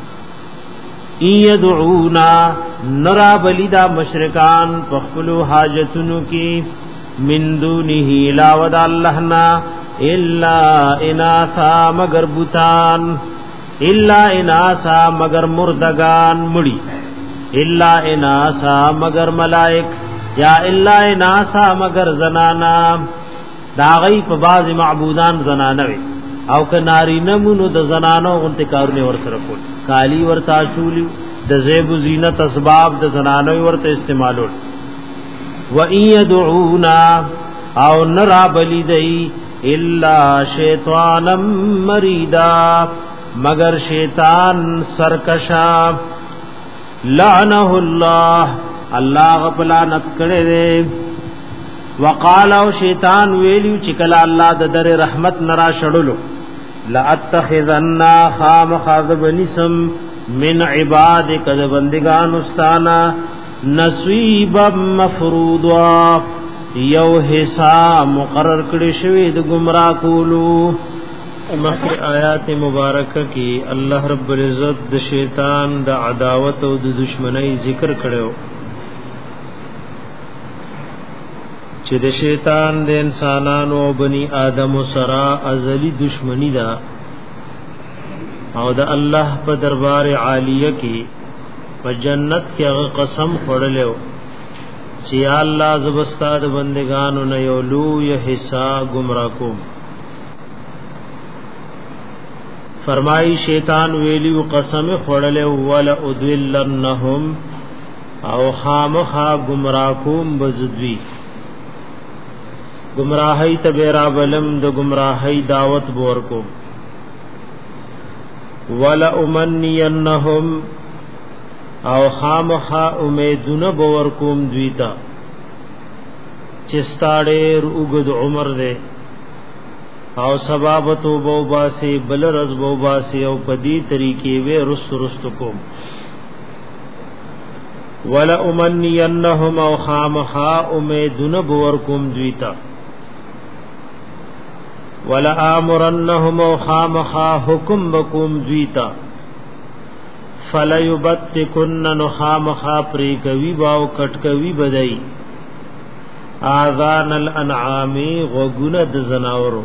S2: یدعونا نرا بلیدا مشرکان په خپل حاجتونو کې من دونه لا ود اللهنا الا اناثا مگر بوتان الا اناثا مگر مردگان مړي الا اناثا مگر ملائک یا الا اناثا مگر زنانا دا غي په باز معبودان زنانه وي او ک ناری نمونو د زنانو غنته کارونه ور سره کول کالی ورتا چولی د زیب زینت اسباب د زنانو ورته استعمالول و ان يدعونا او نرا بلیدئی الا شیطانا مریدا مگر شیطان سرکشا لعنه الله الله غفلانت کړي دي وقال او شیطان ویلیو چې کله الله د در رحمت نرا شړلو لا اتخذن خام خاذب نسم من عبادک د بندگان استانا نصیبا مفروضا یو حصہ مقرر کړی شوی د گمراه کولو. مخکې آیات مبارکه کې الله رب العزت د شیطان د عداوت او د دشمنی ذکر کړو چې د شیطان د انسانانو او بنی آدم سره ازلی دشمنی ده او د الله په دربار عالیه کې په جنت کې هغه قسم خورلو چې یا الله زبستاد بندگانو نه یو لوی حصہ گمراه کوم. فرمای شیطان ویلی قسم خورلو ولا ادلنهم او خامخا گمراه کوم بزدوی گمراهی تبیرا بلم د گمراهی دعوت بور کو ولا امنینهم او خامخا امیدونه بور کوم دویتا چستاړې وګد عمر دے او سبابتو بو باسی بل رز بو باسی او پدی طریقې وې رست رست کوم ولا امنینهم او خامخا امیدونه بور کوم دویتا ولا امرنهم او خامخا حکم بکوم دویتا فلا یبتکن نخامخا پری کوي باو کټ کوي بدای اذان الانعام غوګونه د زناورو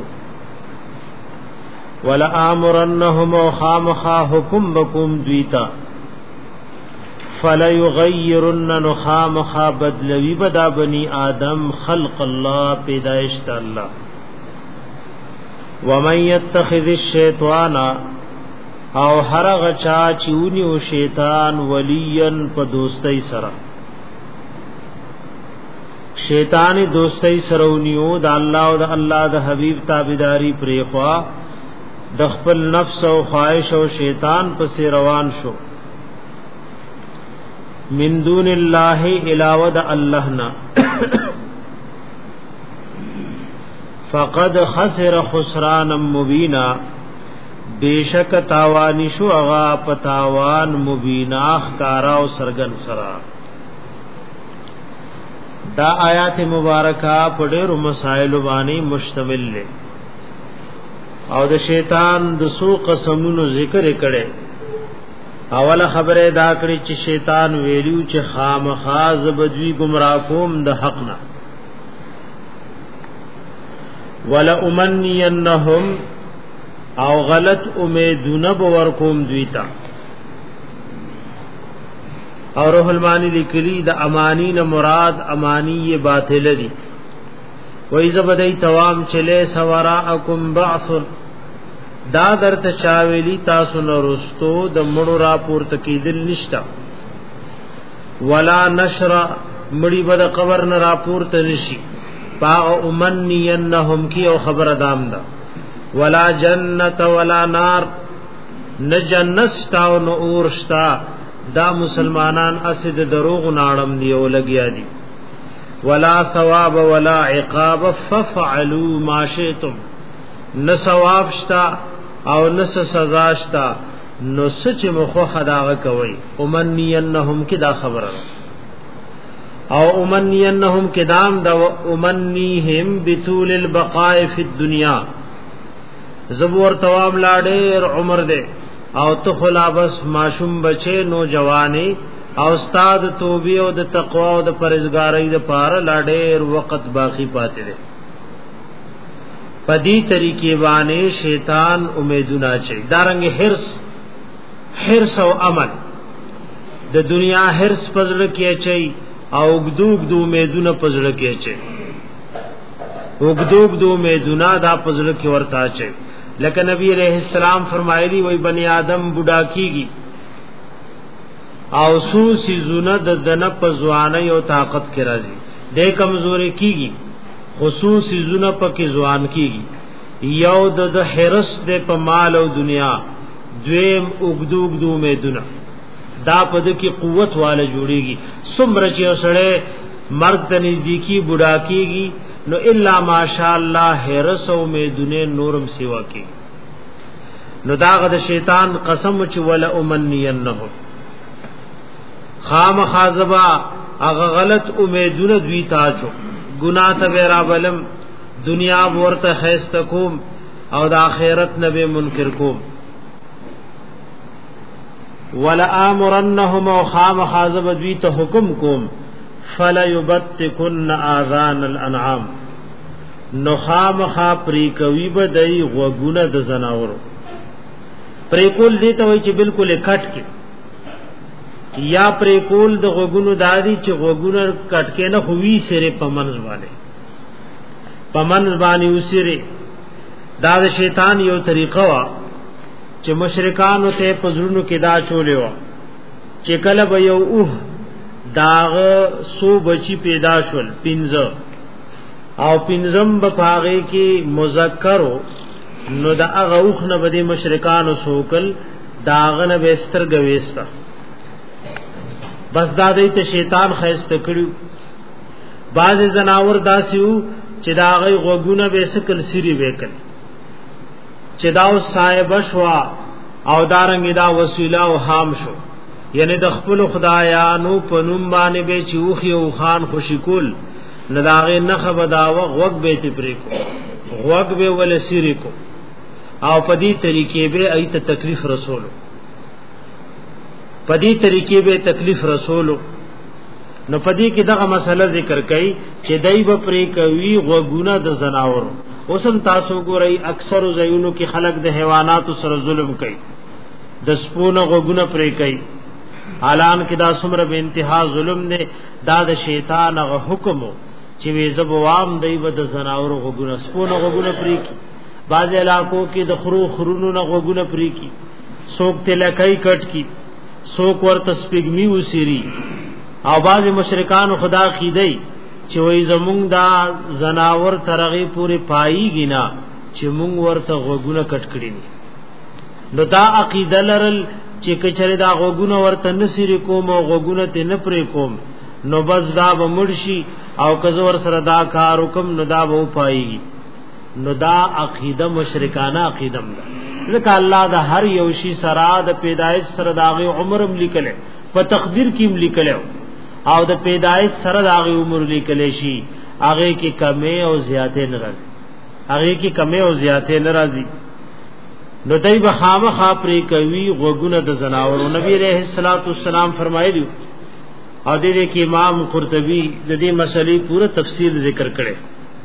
S2: ولا امرنهم خامخا حکم بکم دویتا فلا یغیرن نخامخا بدلوی بدا بنی آدم خلق الله پیدائش الله. ومن يتخذ الشیطان او هر غچا چونی او شیطان ولین په دوستۍ سره شیطان دوستۍ سره ونیو د الله او د الله د حبیب تابعداري پرې خوا د خپل نفس او خواهش او شیطان پس روان شو من دون الله علاوه د الله نه فقد خسر خسرانا مبینا بیشک تاوانی شو اغا پتاوان مبینا خکارا و سرگن سرا. دا آیات مبارکہ پڑیر مسائل بانی مشتمل لے او د شیطان د سو قسمونو ذکر کړي. اول خبره دا کړی چې شیطان ویلیو چې خامخاز بدوی گمراه کوم د حق نه ولا امنینهم او غلط امیدونه باور کوم دویتا. اور روح المانی لیکلی د امانین مراد امانی باطل دی وای زبدای توام چلے سوراءکم بعث دا در تشاویلی تاسو نرستو د مړو را پورته کیدل نشتا ولا نشر مړی بد قبر نه را پورته نشي پا امنینهم کی او خبر ادم دا ولا جنت ولا نار نه جنت شتا او نه اور شتا دا مسلمانان اسد دروغ ناړم دی او لګیا دي ولا ثواب ولا عقاب ففعلوا ما شئتم نه ثواب شتا او نه سزا شتا نو سچ مخو خداغه کوي امنینهم کی دا خبره او امنینهم کدام دا امنیهم بطول البقاء فی الدنیا زبور توام لاډیر عمر دے او تخلا بس ماشوم بچے نوجوانی او استاد توبې او د تقوا او د پرهیزګاری د پاره لاډیر وخت باقی پاتې دي. پدی طریقې باندې شیطان امیدونه چي دارنګ حرص حرص او عمل د دنیا حرص پزړه کې چي او وګدوګ دو امیدونه پزړه کې چي وګدوګ دو امیدونه دا پزړه کې ورتا چي. لکه نبی علیہ السلام فرمایلی وای بنی آدم بوډا کیږي او سو سی زونه د دنه په ځواني او طاقت کې راځي د کمزوري کیږي خصوصي زونه په کې ځوان کیږي یو د حرس د په مال او دنیا دویم وګدوګ دو امیدونه دا پد کې قوت والا جوړيږي سمره چې سره مرګ ته نزدیکی بوډا کیږي نو الا ماشاء الله حرس او امیدونه نورم سیوا کی نو داغه د شیطان قسم چې ولا امنینهم خام خازبا هغه غلط امیدونه دوی تاچو ګناه ته را بلم دنیا ورته خیست کوم او د آخرت نبی منکر کوم ولا امرنهم خام خاذب دوی ته حکم کوم فلا یبتکن اذان الانعام نو خام خا پری کوي بدای غوګونه د زناورو پری کول دي ته وای چې بالکل کټ کې یا پری کول د غوګونو دادی چې غوګونه کټ کې نه خوې سره پمنځ والے پمنځ باندې وسره دا د شیطان یو طریقه وا چې مشرکان ته پزړونو کې دا چولې وا چې کله به یو اوه داغ سو بچی پیدا شول پینځه او پینځم په پاغه کې مذکرو نو دا هغه اوخ نه بده مشرکان سوکل داغ نه بستر غويستا بس دا دې ته شیطان خیسته کړو باز زناور داسیو چې دا غي غوګونه به سکل سری وکړ چې دا صاحب شوا او دارنګ دا وسیله او حام شو یعنی د خپل خدایانو په نوم باندې به چوخي او خان خوشی کول نداغه نخ بداوه غوګ به تپری کو غوګ به ول سری کو او په دې طریقې به ایت تکلیف رسولو په دې طریقې به تکلیف رسولو نو په دې کې دغه مسله ذکر کړي چې دای په پرې کوي غوګونه د زناور اوسم تاسو ګورئ اکثر زینو کې خلق د حیوانات سره ظلم کوي د سپونه غوګونه پرې کوي اعلان کې دا څومره به انتها ظلم نه دا د شیطان غو حکم چې وی زبوام دی و د زناور غوګونه سپونه غوګونه پرې کی بعض علاقو کې د خرو خرونو نه غوګونه پرې کی څوک تلکای کټ کی څوک ورته سپګمی وسری او بعض مشرکان خدا خیدای چې وای زمونږ دا زناور ترغی پوری پاییږي نه چې مونږ ورته غوګونه کټ کړی نو دا عقیده لرل چې کچره دا غوګونه ورته نسری کوم او غوګونه ته نه پرې کوم نو بس دا به مرشي او کزور سره دا کار حکم نو دا به پاییږي نو دا عقیده مشرکانه عقیده ده ځکه الله دا هر یو شی سره د پیدایش سره داغه عمرم لیکل په تقدیر کې لیکل او د پیدایش سره داغه عمر لیکل شي هغه کې کمه او زیاته ناراضي هغه کې کمه او زیاته ناراضي نو دای به خامخا پرې کوي غوګونه د زناورو نبی عليه الصلاه والسلام فرمایلی او دې کې امام قرطبي د دې مسلې پوره تفصیل ذکر کړي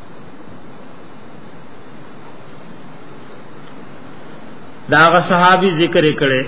S2: داغه صحابي ذکر کړي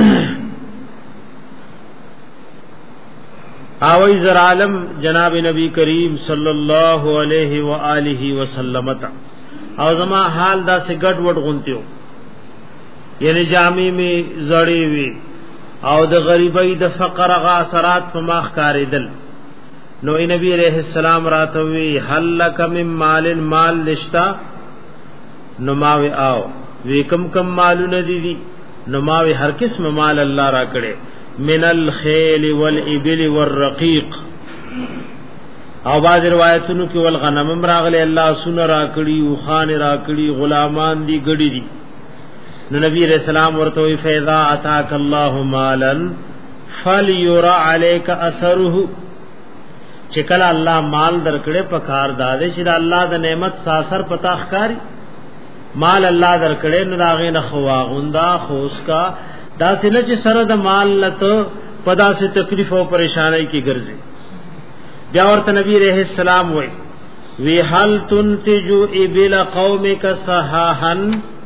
S2: اوی زر عالم جناب نبی کریم صلی الله علیه و آله وسلم تا او زما حال دا سے گډ وډ غونتیو یعنی جامع می زړی وی او د غریبۍ د فقر غا اثرات په مخ کاریدل نو نبی علیہ السلام راتوی هل لک من مال مال لشتا نو ماوی آو وی کم کم مالونه دي دي نو ماوی هر قسم مال الله را کړي من الخيل والابل والرقيق او بعض روایتونو کې والغنم راغله الله سن را کړي او خان را کړي غلامان دي ګډي دي نو نبی رسول الله ورته وی فیضا اتاک الله مالا فليرى عليك اثره چې کله الله مال درکړي په کار داده چې الله د نعمت ساسر پتا ښکاری مال الله درکړي نو داغه نه خواغوندا خوس کا دا څنګه چې سره د مال لته پدا سے تکلیف او پریشانی کی ګرځي بیا ورته نبی رحم السلام وای وی هل تنتجو ابل قومک صحاحن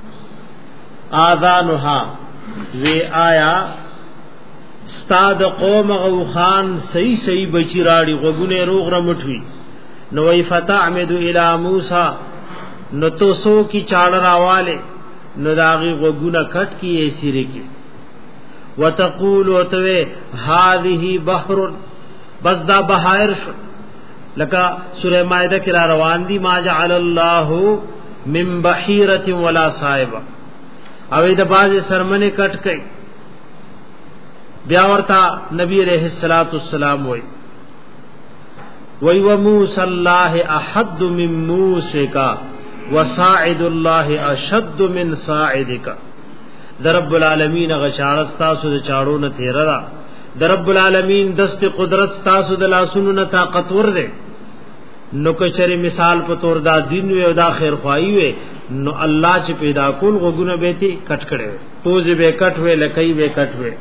S2: اذانها وی آیا استاد قوم او خان صحیح صحیح بچی راړي غوګونه روغ رمټوي نو وی فتعمد الى موسی نو تو سو کی چاړه راواله نو داغي غوګونه کټ کی ایسری کی وتقول وتوه هذه بحر بس دا بحائر شو لکه سوره مائده کې را روان دي ما جعل الله من بحيره ولا صائبه او د باز سرمنه کټ کئ بیا ورتا نبی علیہ الصلوۃ والسلام وای وای و موسی الله احد من موسی کا وصاعد الله اشد من صاعدک در رب العالمین غشارت تاسو د چاړو نه تیرا د رب العالمین دست قدرت تاسو د لاسونو نه طاقت ور دے نو کچره مثال په تور دا دین وی او دا خیر خوایي وی نو الله چې پیدا کول غوګونه به کټ کړي توځ به کټ وی لکای به کټ وی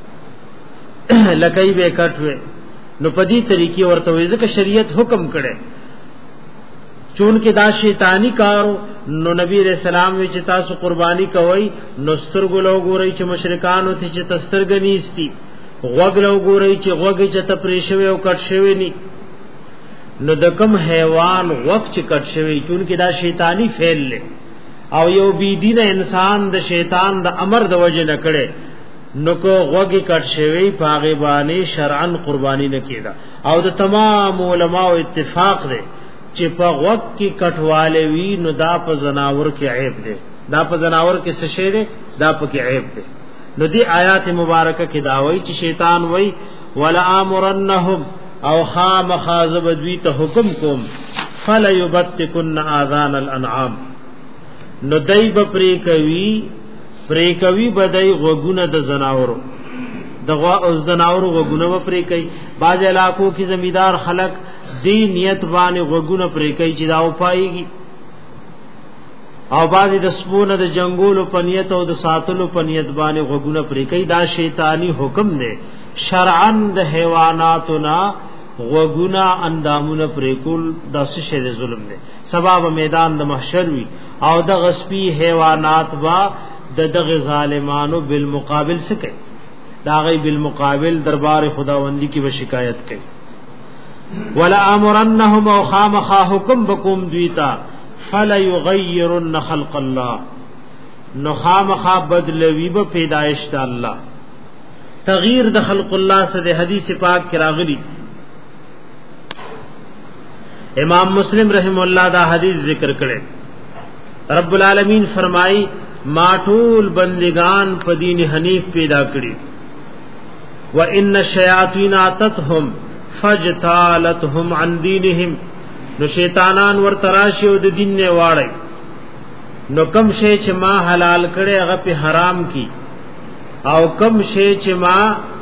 S2: لکای به کټ وی نو په دې طریقې ورته وی ځکه شریعت حکم کړي چون کې دا شیطانی کارو نو نبی رسول الله وی چې تاسو قربانی کوي نو سترګو لو ګورئ چې مشرکان ته چې تسترګ نیستی غوګ لو ګورئ چې غوګ چې ته پریښوي او کټ شوی ني نو د کوم حیوان وخت چې کټ شوی چون کې دا شیطانی فعل له او یو بی دین انسان د شیطان د امر د وجه نه کړي نو کو غوږی کټ شوی پاغه باندې شرعن قربانی نه کیدا او د تمام علماء اتفاق دی چې په غوږ کې کټواله وی نو دا په زناور کې عیب دی دا په زناور کې څه شی دی دا په کې عیب دی نو دی آیات مبارکه کې دا وایي چې شیطان وایي ولا امرنهم او خام خاذب دوی ته حکم کوم فلا یبتکن اذان الانعام نو دای به پری کوي پری کوي بدای غوګونه د زناورو دغه او زناورو غوګونه به پری کوي باج علاقو کې زمیدار خلق دی نیت باندې غوګونه پری کوي چې دا او پایږي او باز د سپونه د جنگولو پنیت او د ساتلو پنیت باندې غوګونه پری کوي دا شیطانی حکم دی شرعن د حیواناتنا غوګنا اندامونه پریکول د څه ظلم دی سبب میدان د محشر وی او د غسپی حیوانات وا د دغه ظالمانو بالمقابل سکه دا غي بالمقابل دربار خداوندی کی و شکایت کوي ولا امرنهم او خامخ حکم بكم دویتا فلا یغیرن خلق الله نو خامخ بدلوی به پیدائش د الله تغییر د خلق الله سے حدیث پاک کې راغلی امام مسلم رحم الله دا حدیث ذکر کړي رب العالمین فرمای ما ټول بندگان په دین حنیف پیدا کړي و ان الشیاطین اتتهم فجتالتهم عن دینهم نو شیطانان ور تراشی او د دین نه واړی نو کم شی چې ما حلال کړي هغه په حرام کی او کم شی چې ما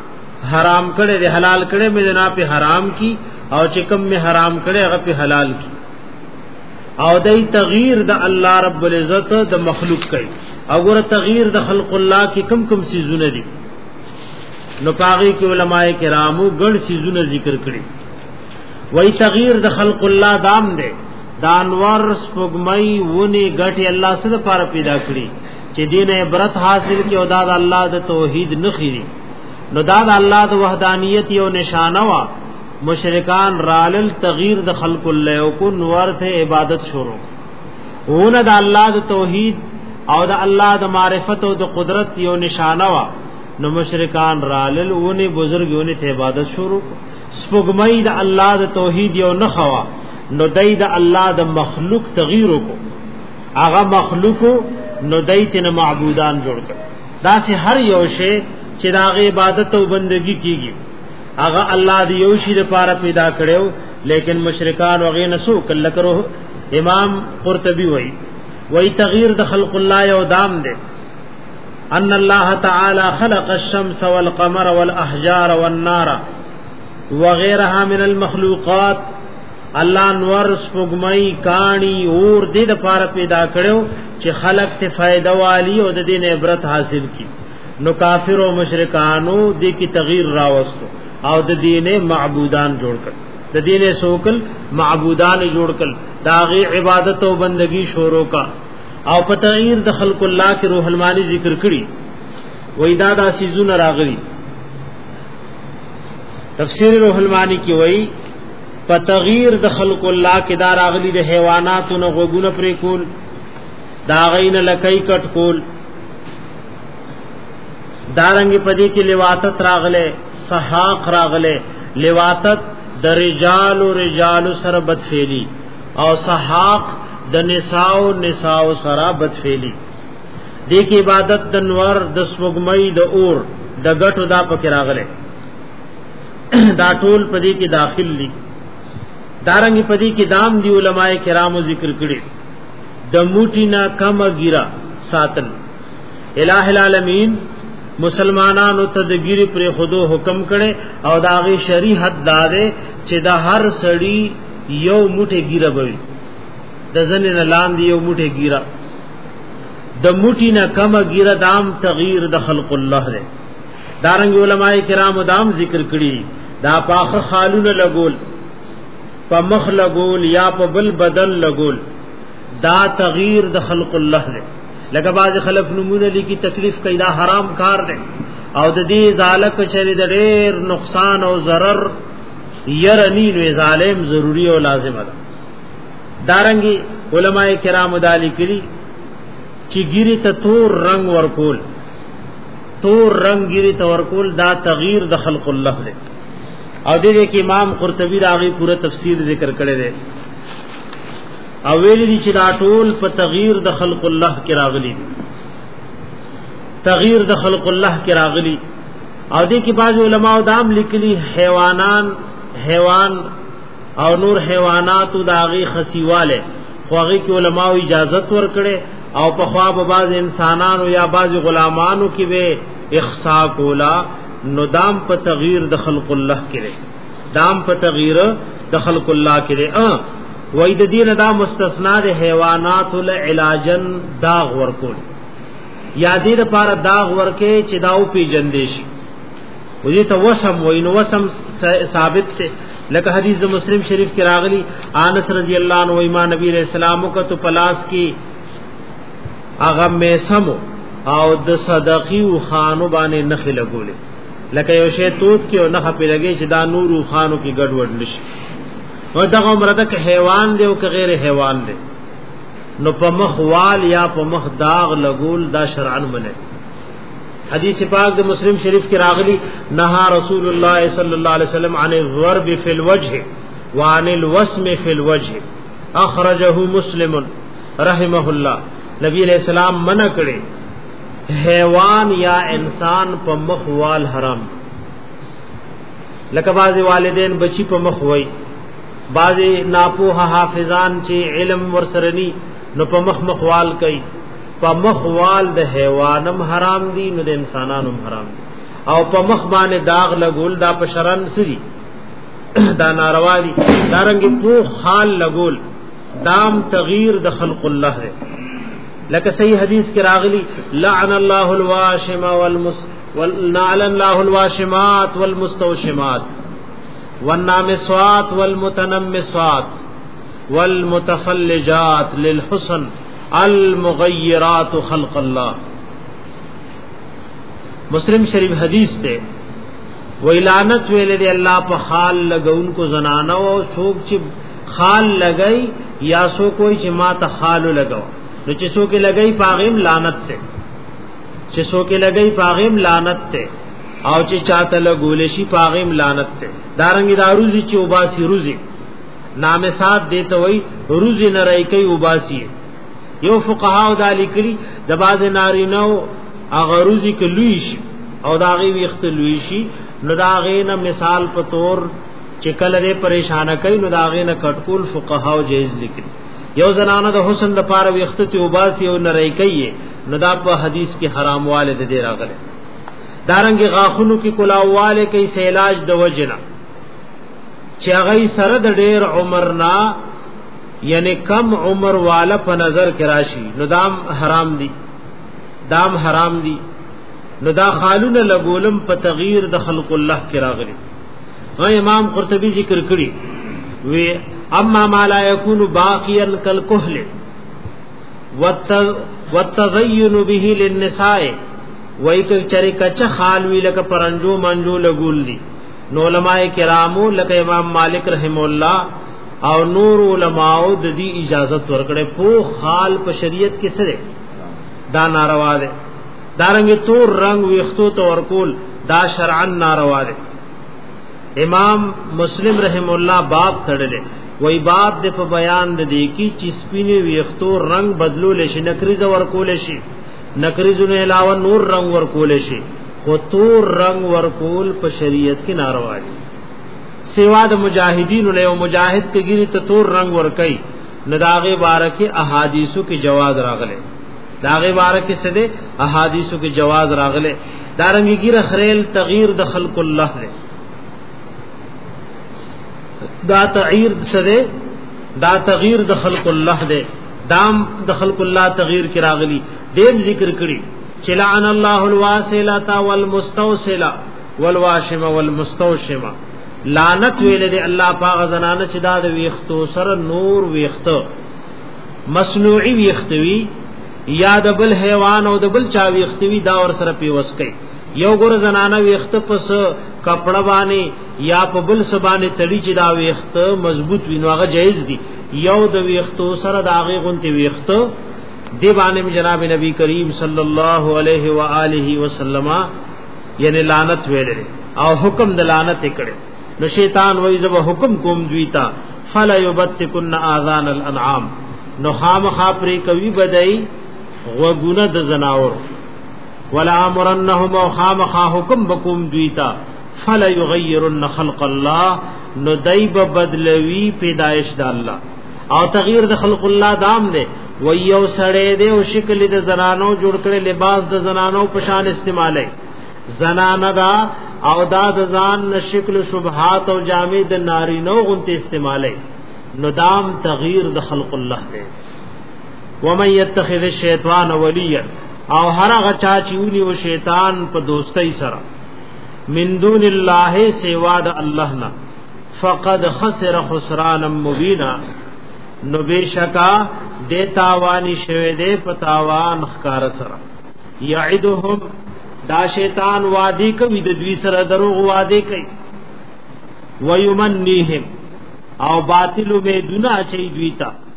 S2: حرام کړي د حلال کړي مې نه په حرام کی او چې کم می حرام کړي هغه په حلال کی او دای تغییر د الله رب العزت د مخلوق کوي او ګره تغییر د خلق الله کی کم کم سيزونه دي نو پاغي کې علماء کرامو ګڼ سيزونه ذکر کړي وای تغییر د خلق الله دام دی دانور سپګمای ونی غټي الله سره پاره پیدا کړي چې دین عبرت حاصل کې او د الله د توحید نخري نو دا د الله د وحدانیت یو نشانه وا مشرکان رالل تغییر د خلق الله او کو نور ته عبادت شروع ونه د الله د توحید او د الله د معرفت او د قدرت یو نشانه وا نو مشرکان رالل ونه بزرګونه ته عبادت شروع سپګمای د الله د توحید یو نخوا نو دای د الله د مخلوق تغییر کو هغه مخلوق نو دای ته معبودان جوړ کړ دا سه هر یو شی چې د عبادت او بندگی کیږي هغه الله دی یو شی لپاره پیدا کړو لیکن مشرکان وغه نسو کله کرو امام قرطبی وای وای تغییر د خلق الله یو دام دی ان الله تعالی خلق الشمس والقمر والاحجار والنار وغيرها من المخلوقات الله نور سپګمای کانی اور دې د لپاره پیدا کړو چې خلق ته فائدہ والی او د دین عبرت حاصل کی نو کافر او مشرکانو دې کی تغییر راوستو او د دینه معبودان جوړ کړ د دینه سوکل معبودان جوړ کړ داغي عبادت او بندگی شروع کا او په تغییر د خلق الله کې روح المانی ذکر کړي وای دا د سيزونه راغلي تفسیر روح المانی کې وای په تغییر د خلق الله کې دا راغلي د حیواناتو نه غوګونه پرې کول دا غین لکای کټ کول دارنګ پدې کې لواتت راغله سحاق راغله لواتت د رجال او رجال سره بدفعلی او سحاق د نساء او نساء سره بدفعلی دې کې عبادت د نور د سوګمۍ د اور د غټو دا پکې راغله دا ټول پدې کې داخل دي دارنګ پدې کې دام دی علماء کرامو ذکر کړي د موټینا کم ګیرا ساتل الہ العالمین مسلمانانو تدګری پر خودو حکم کړي او داغه شریعت داده چې د هر سړی یو موټه ګیره بوي د ځنې نه لاندې یو موټه ګیره د موټی نه کم ګیره دام تغییر د خلق الله ده. دارنګ علماء کرام دام ذکر کړي دا پاخه خالونه لګول په مخ لګول یا په بل بدن لګول دا تغییر د خلق الله ده. لکه باز خلق نمونه لیکي تکلیف کیدا حرام کار ده او د دې زالک چری د ډېر نقصان او ضرر يرنی نو ظالم ضروری او لازم ده. دارنګي علماء کرام دالی کړي چې ګيري ته تور رنگ ورکول تور رنگ ګيري ته ورکول دا تغییر د خلق الله ده. او دې کې امام قرطبي راغي پوره تفسیر ذکر کړی دی او ویل دي چې دا ټول په تغییر د خلق الله کې راغلي تغییر د خلق الله کې راغلي. او دې کې بعض علما او دام لیکلي حیوانان حیوان او نور حیوانات او داغي خسیواله خوغي کې علما او اجازت ورکړي او په خوا به بعض انسانانو یا بعض غلامانو کې به اخصاء کولا نو دام په تغییر د خلق الله کې دام په تغییر د خلق الله کې ا وای د دین دا مستثنا د حیوانات له علاجن داغ ورکول یا دې لپاره داغ ورکې چې داو پی جندې شي وې ته وسم وای نو وسم ثابت ته لکه حدیث د مسلم شریف کې راغلی انس رضی الله عنه وای ما نبی رسول الله کو تو پلاس کی اغه مې سمو او د صدقې او خانو باندې نخې لګولې لکه یو شی توت کې او نخ په لګې چې دا نور او خانو کې ګډوډ نشي او دغه عمره که حیوان دی او که غیر حیوان دی نو په مخوال یا په مخ داغ لګول دا شرعاً منه. حدیث پاک د مسلم شریف کې راغلی نهى رسول الله صلی الله علیه وسلم عن الضرب في الوجه وعن الوسم في الوجه اخرجه مسلم رحمه الله. نبی علیہ السلام منع کړي حیوان یا انسان په مخوال حرام لکه بعض والدین بچی په مخ وای بعضی ناپوه حافظان چې علم ورسرنی نو په مخ مخوال کوي په مخوال د حیوانم حرام دي نو د انسانانو حرام دي او په مخ باندې داغ لګول دا په شرن سری دا ناروا دي. دارنګ په خال لګول دام تغییر د خلق الله ده. لکه صحیح حدیث کې راغلی لعن الله الواشم والمس ولعن الله الواشمات والمستوشمات والنامصات والمتنمصات والمتفلجات للحسن المغیرات خلق الله. مسلم شریف حدیث ته ویلانت ویل دی الله په خال لګون کو زنانه او څوک چې خال لګئی یا سو کوئی چې ما ته خال لګاو نو چې څوک لګئی پاغیم لعنت ته چې څوک لګئی پاغیم لعنت ته او چې چاته لګول شي پاغیم لعنت ته. دارنګ داروزی چې وباسي روزي نامه سات دیته وای روزي نه راي کوي وباسي. یو فقها د لیکلي د باز نارینو اغه روزي کلوي شي او داغي ویخت لوي شي نو داغه نه مثال په تور چې کله دې پریشان کوي نو داغه نه کټکول فقها او جایز لیکلي. یو زنانه د حسن د پاره ویخت ته وباسي او نه راي کوي نو دا په حدیث کې حرام والد دې راغله. دارنګ غاخونو کې کلاواله کوي سیلاج د وجنه چې هغه سره د ډېر عمر نا یعنی کم عمر والا په نظر کې راشي نو دام حرام دي دام حرام دي. نو دا خالونه لګولم په تغییر د خلق الله کې راغلي. او امام قرطبي ذکر کړی وی اما ما لا يكون باقيا كالكحل والتزين به للنساء وای ک چرې کچ خال وی لکه پرنجو منجو لګول دي نو علماء کرامو لکه امام مالک رحم الله او نور علماء د دې اجازت ورکړي په خال په شریعت کې سره دا ناروا ده. دارنګ تور رنگ ویختو تو ورکول دا شرعاً ناروا ده. امام مسلم رحم الله باب تړلې وای باب د په بیان د دې کې چې سپینې ویختو رنگ بدلول شي نکریز ورکول شي نکریزونه علاوه نور رنگ ورکول شي خو تور رنگ ورکول په شریعت کې ناروا دي. سوا د مجاهدین له او مجاهد کګری ته تور رنگ ورکای نداغه بارکه احادیثو کې جواز راغله داغه بارے کې څه دي احادیثو کې جواز راغله دارنګي ګیره خریل تغییر د خلق الله نه دا تغییر څه دي دا تغییر د خلق الله ده دام د خلق الله تغییر کی راغلی دیم ذکر کړي چلعن الله الواسلة والمستوسلة والواشمه والمستوشمه لعنت ویل دی الله پاک زنانه چې دا د ویختو سره نور ویختو مصنوعي ویختوي یا د بل حیوان او د بل چا ویختوي دا ور سره پیوس کوي یو ګور زنانه ویخت پس کپڑا باندې یا په بل سبانه تړي چې دا ویخت مضبوط وینوغه جایز دي یو د ویختو سره د هغه غونتی ویختو دی باندې جناب نبی کریم صلی الله علیه و آله وسلم یعنی لعنت ویل او حکم د لعنت کړي نو شیطان وای زب حکم کوم دویتا فلا یبتکن اذان الانعام نو خامخا پری کوي بدای غوګونه د زناور ولا امرنهم خامخا حکم بکوم دویتا فلا یغیرن خلق الله نو دایب بدلوی پیدائش د الله او تغییر د خلق الله دام نه ویو سړی دی او شکل د زنانو جوړ کړي لباس د زنانو په شان استعماله زنانه دا او دا د ځان شکل شبهات او جامع د نارینو غنته استعماله ندام تغییر د خلق الله دی ومن يتخذ الشیطان ولیا او هر هغه چا چې ونی و شیطان په دوستۍ سره من دون الله سوا د الله نه فقد خسر خسرانا مبینا نو بشکا دیتاوانی شوه دے پتاوان خکار سره یعدهم دا شیطان وادی کوي د دوی سره دروغ وعده کوي ويمنيهم او باطل به دنا چي دوی تا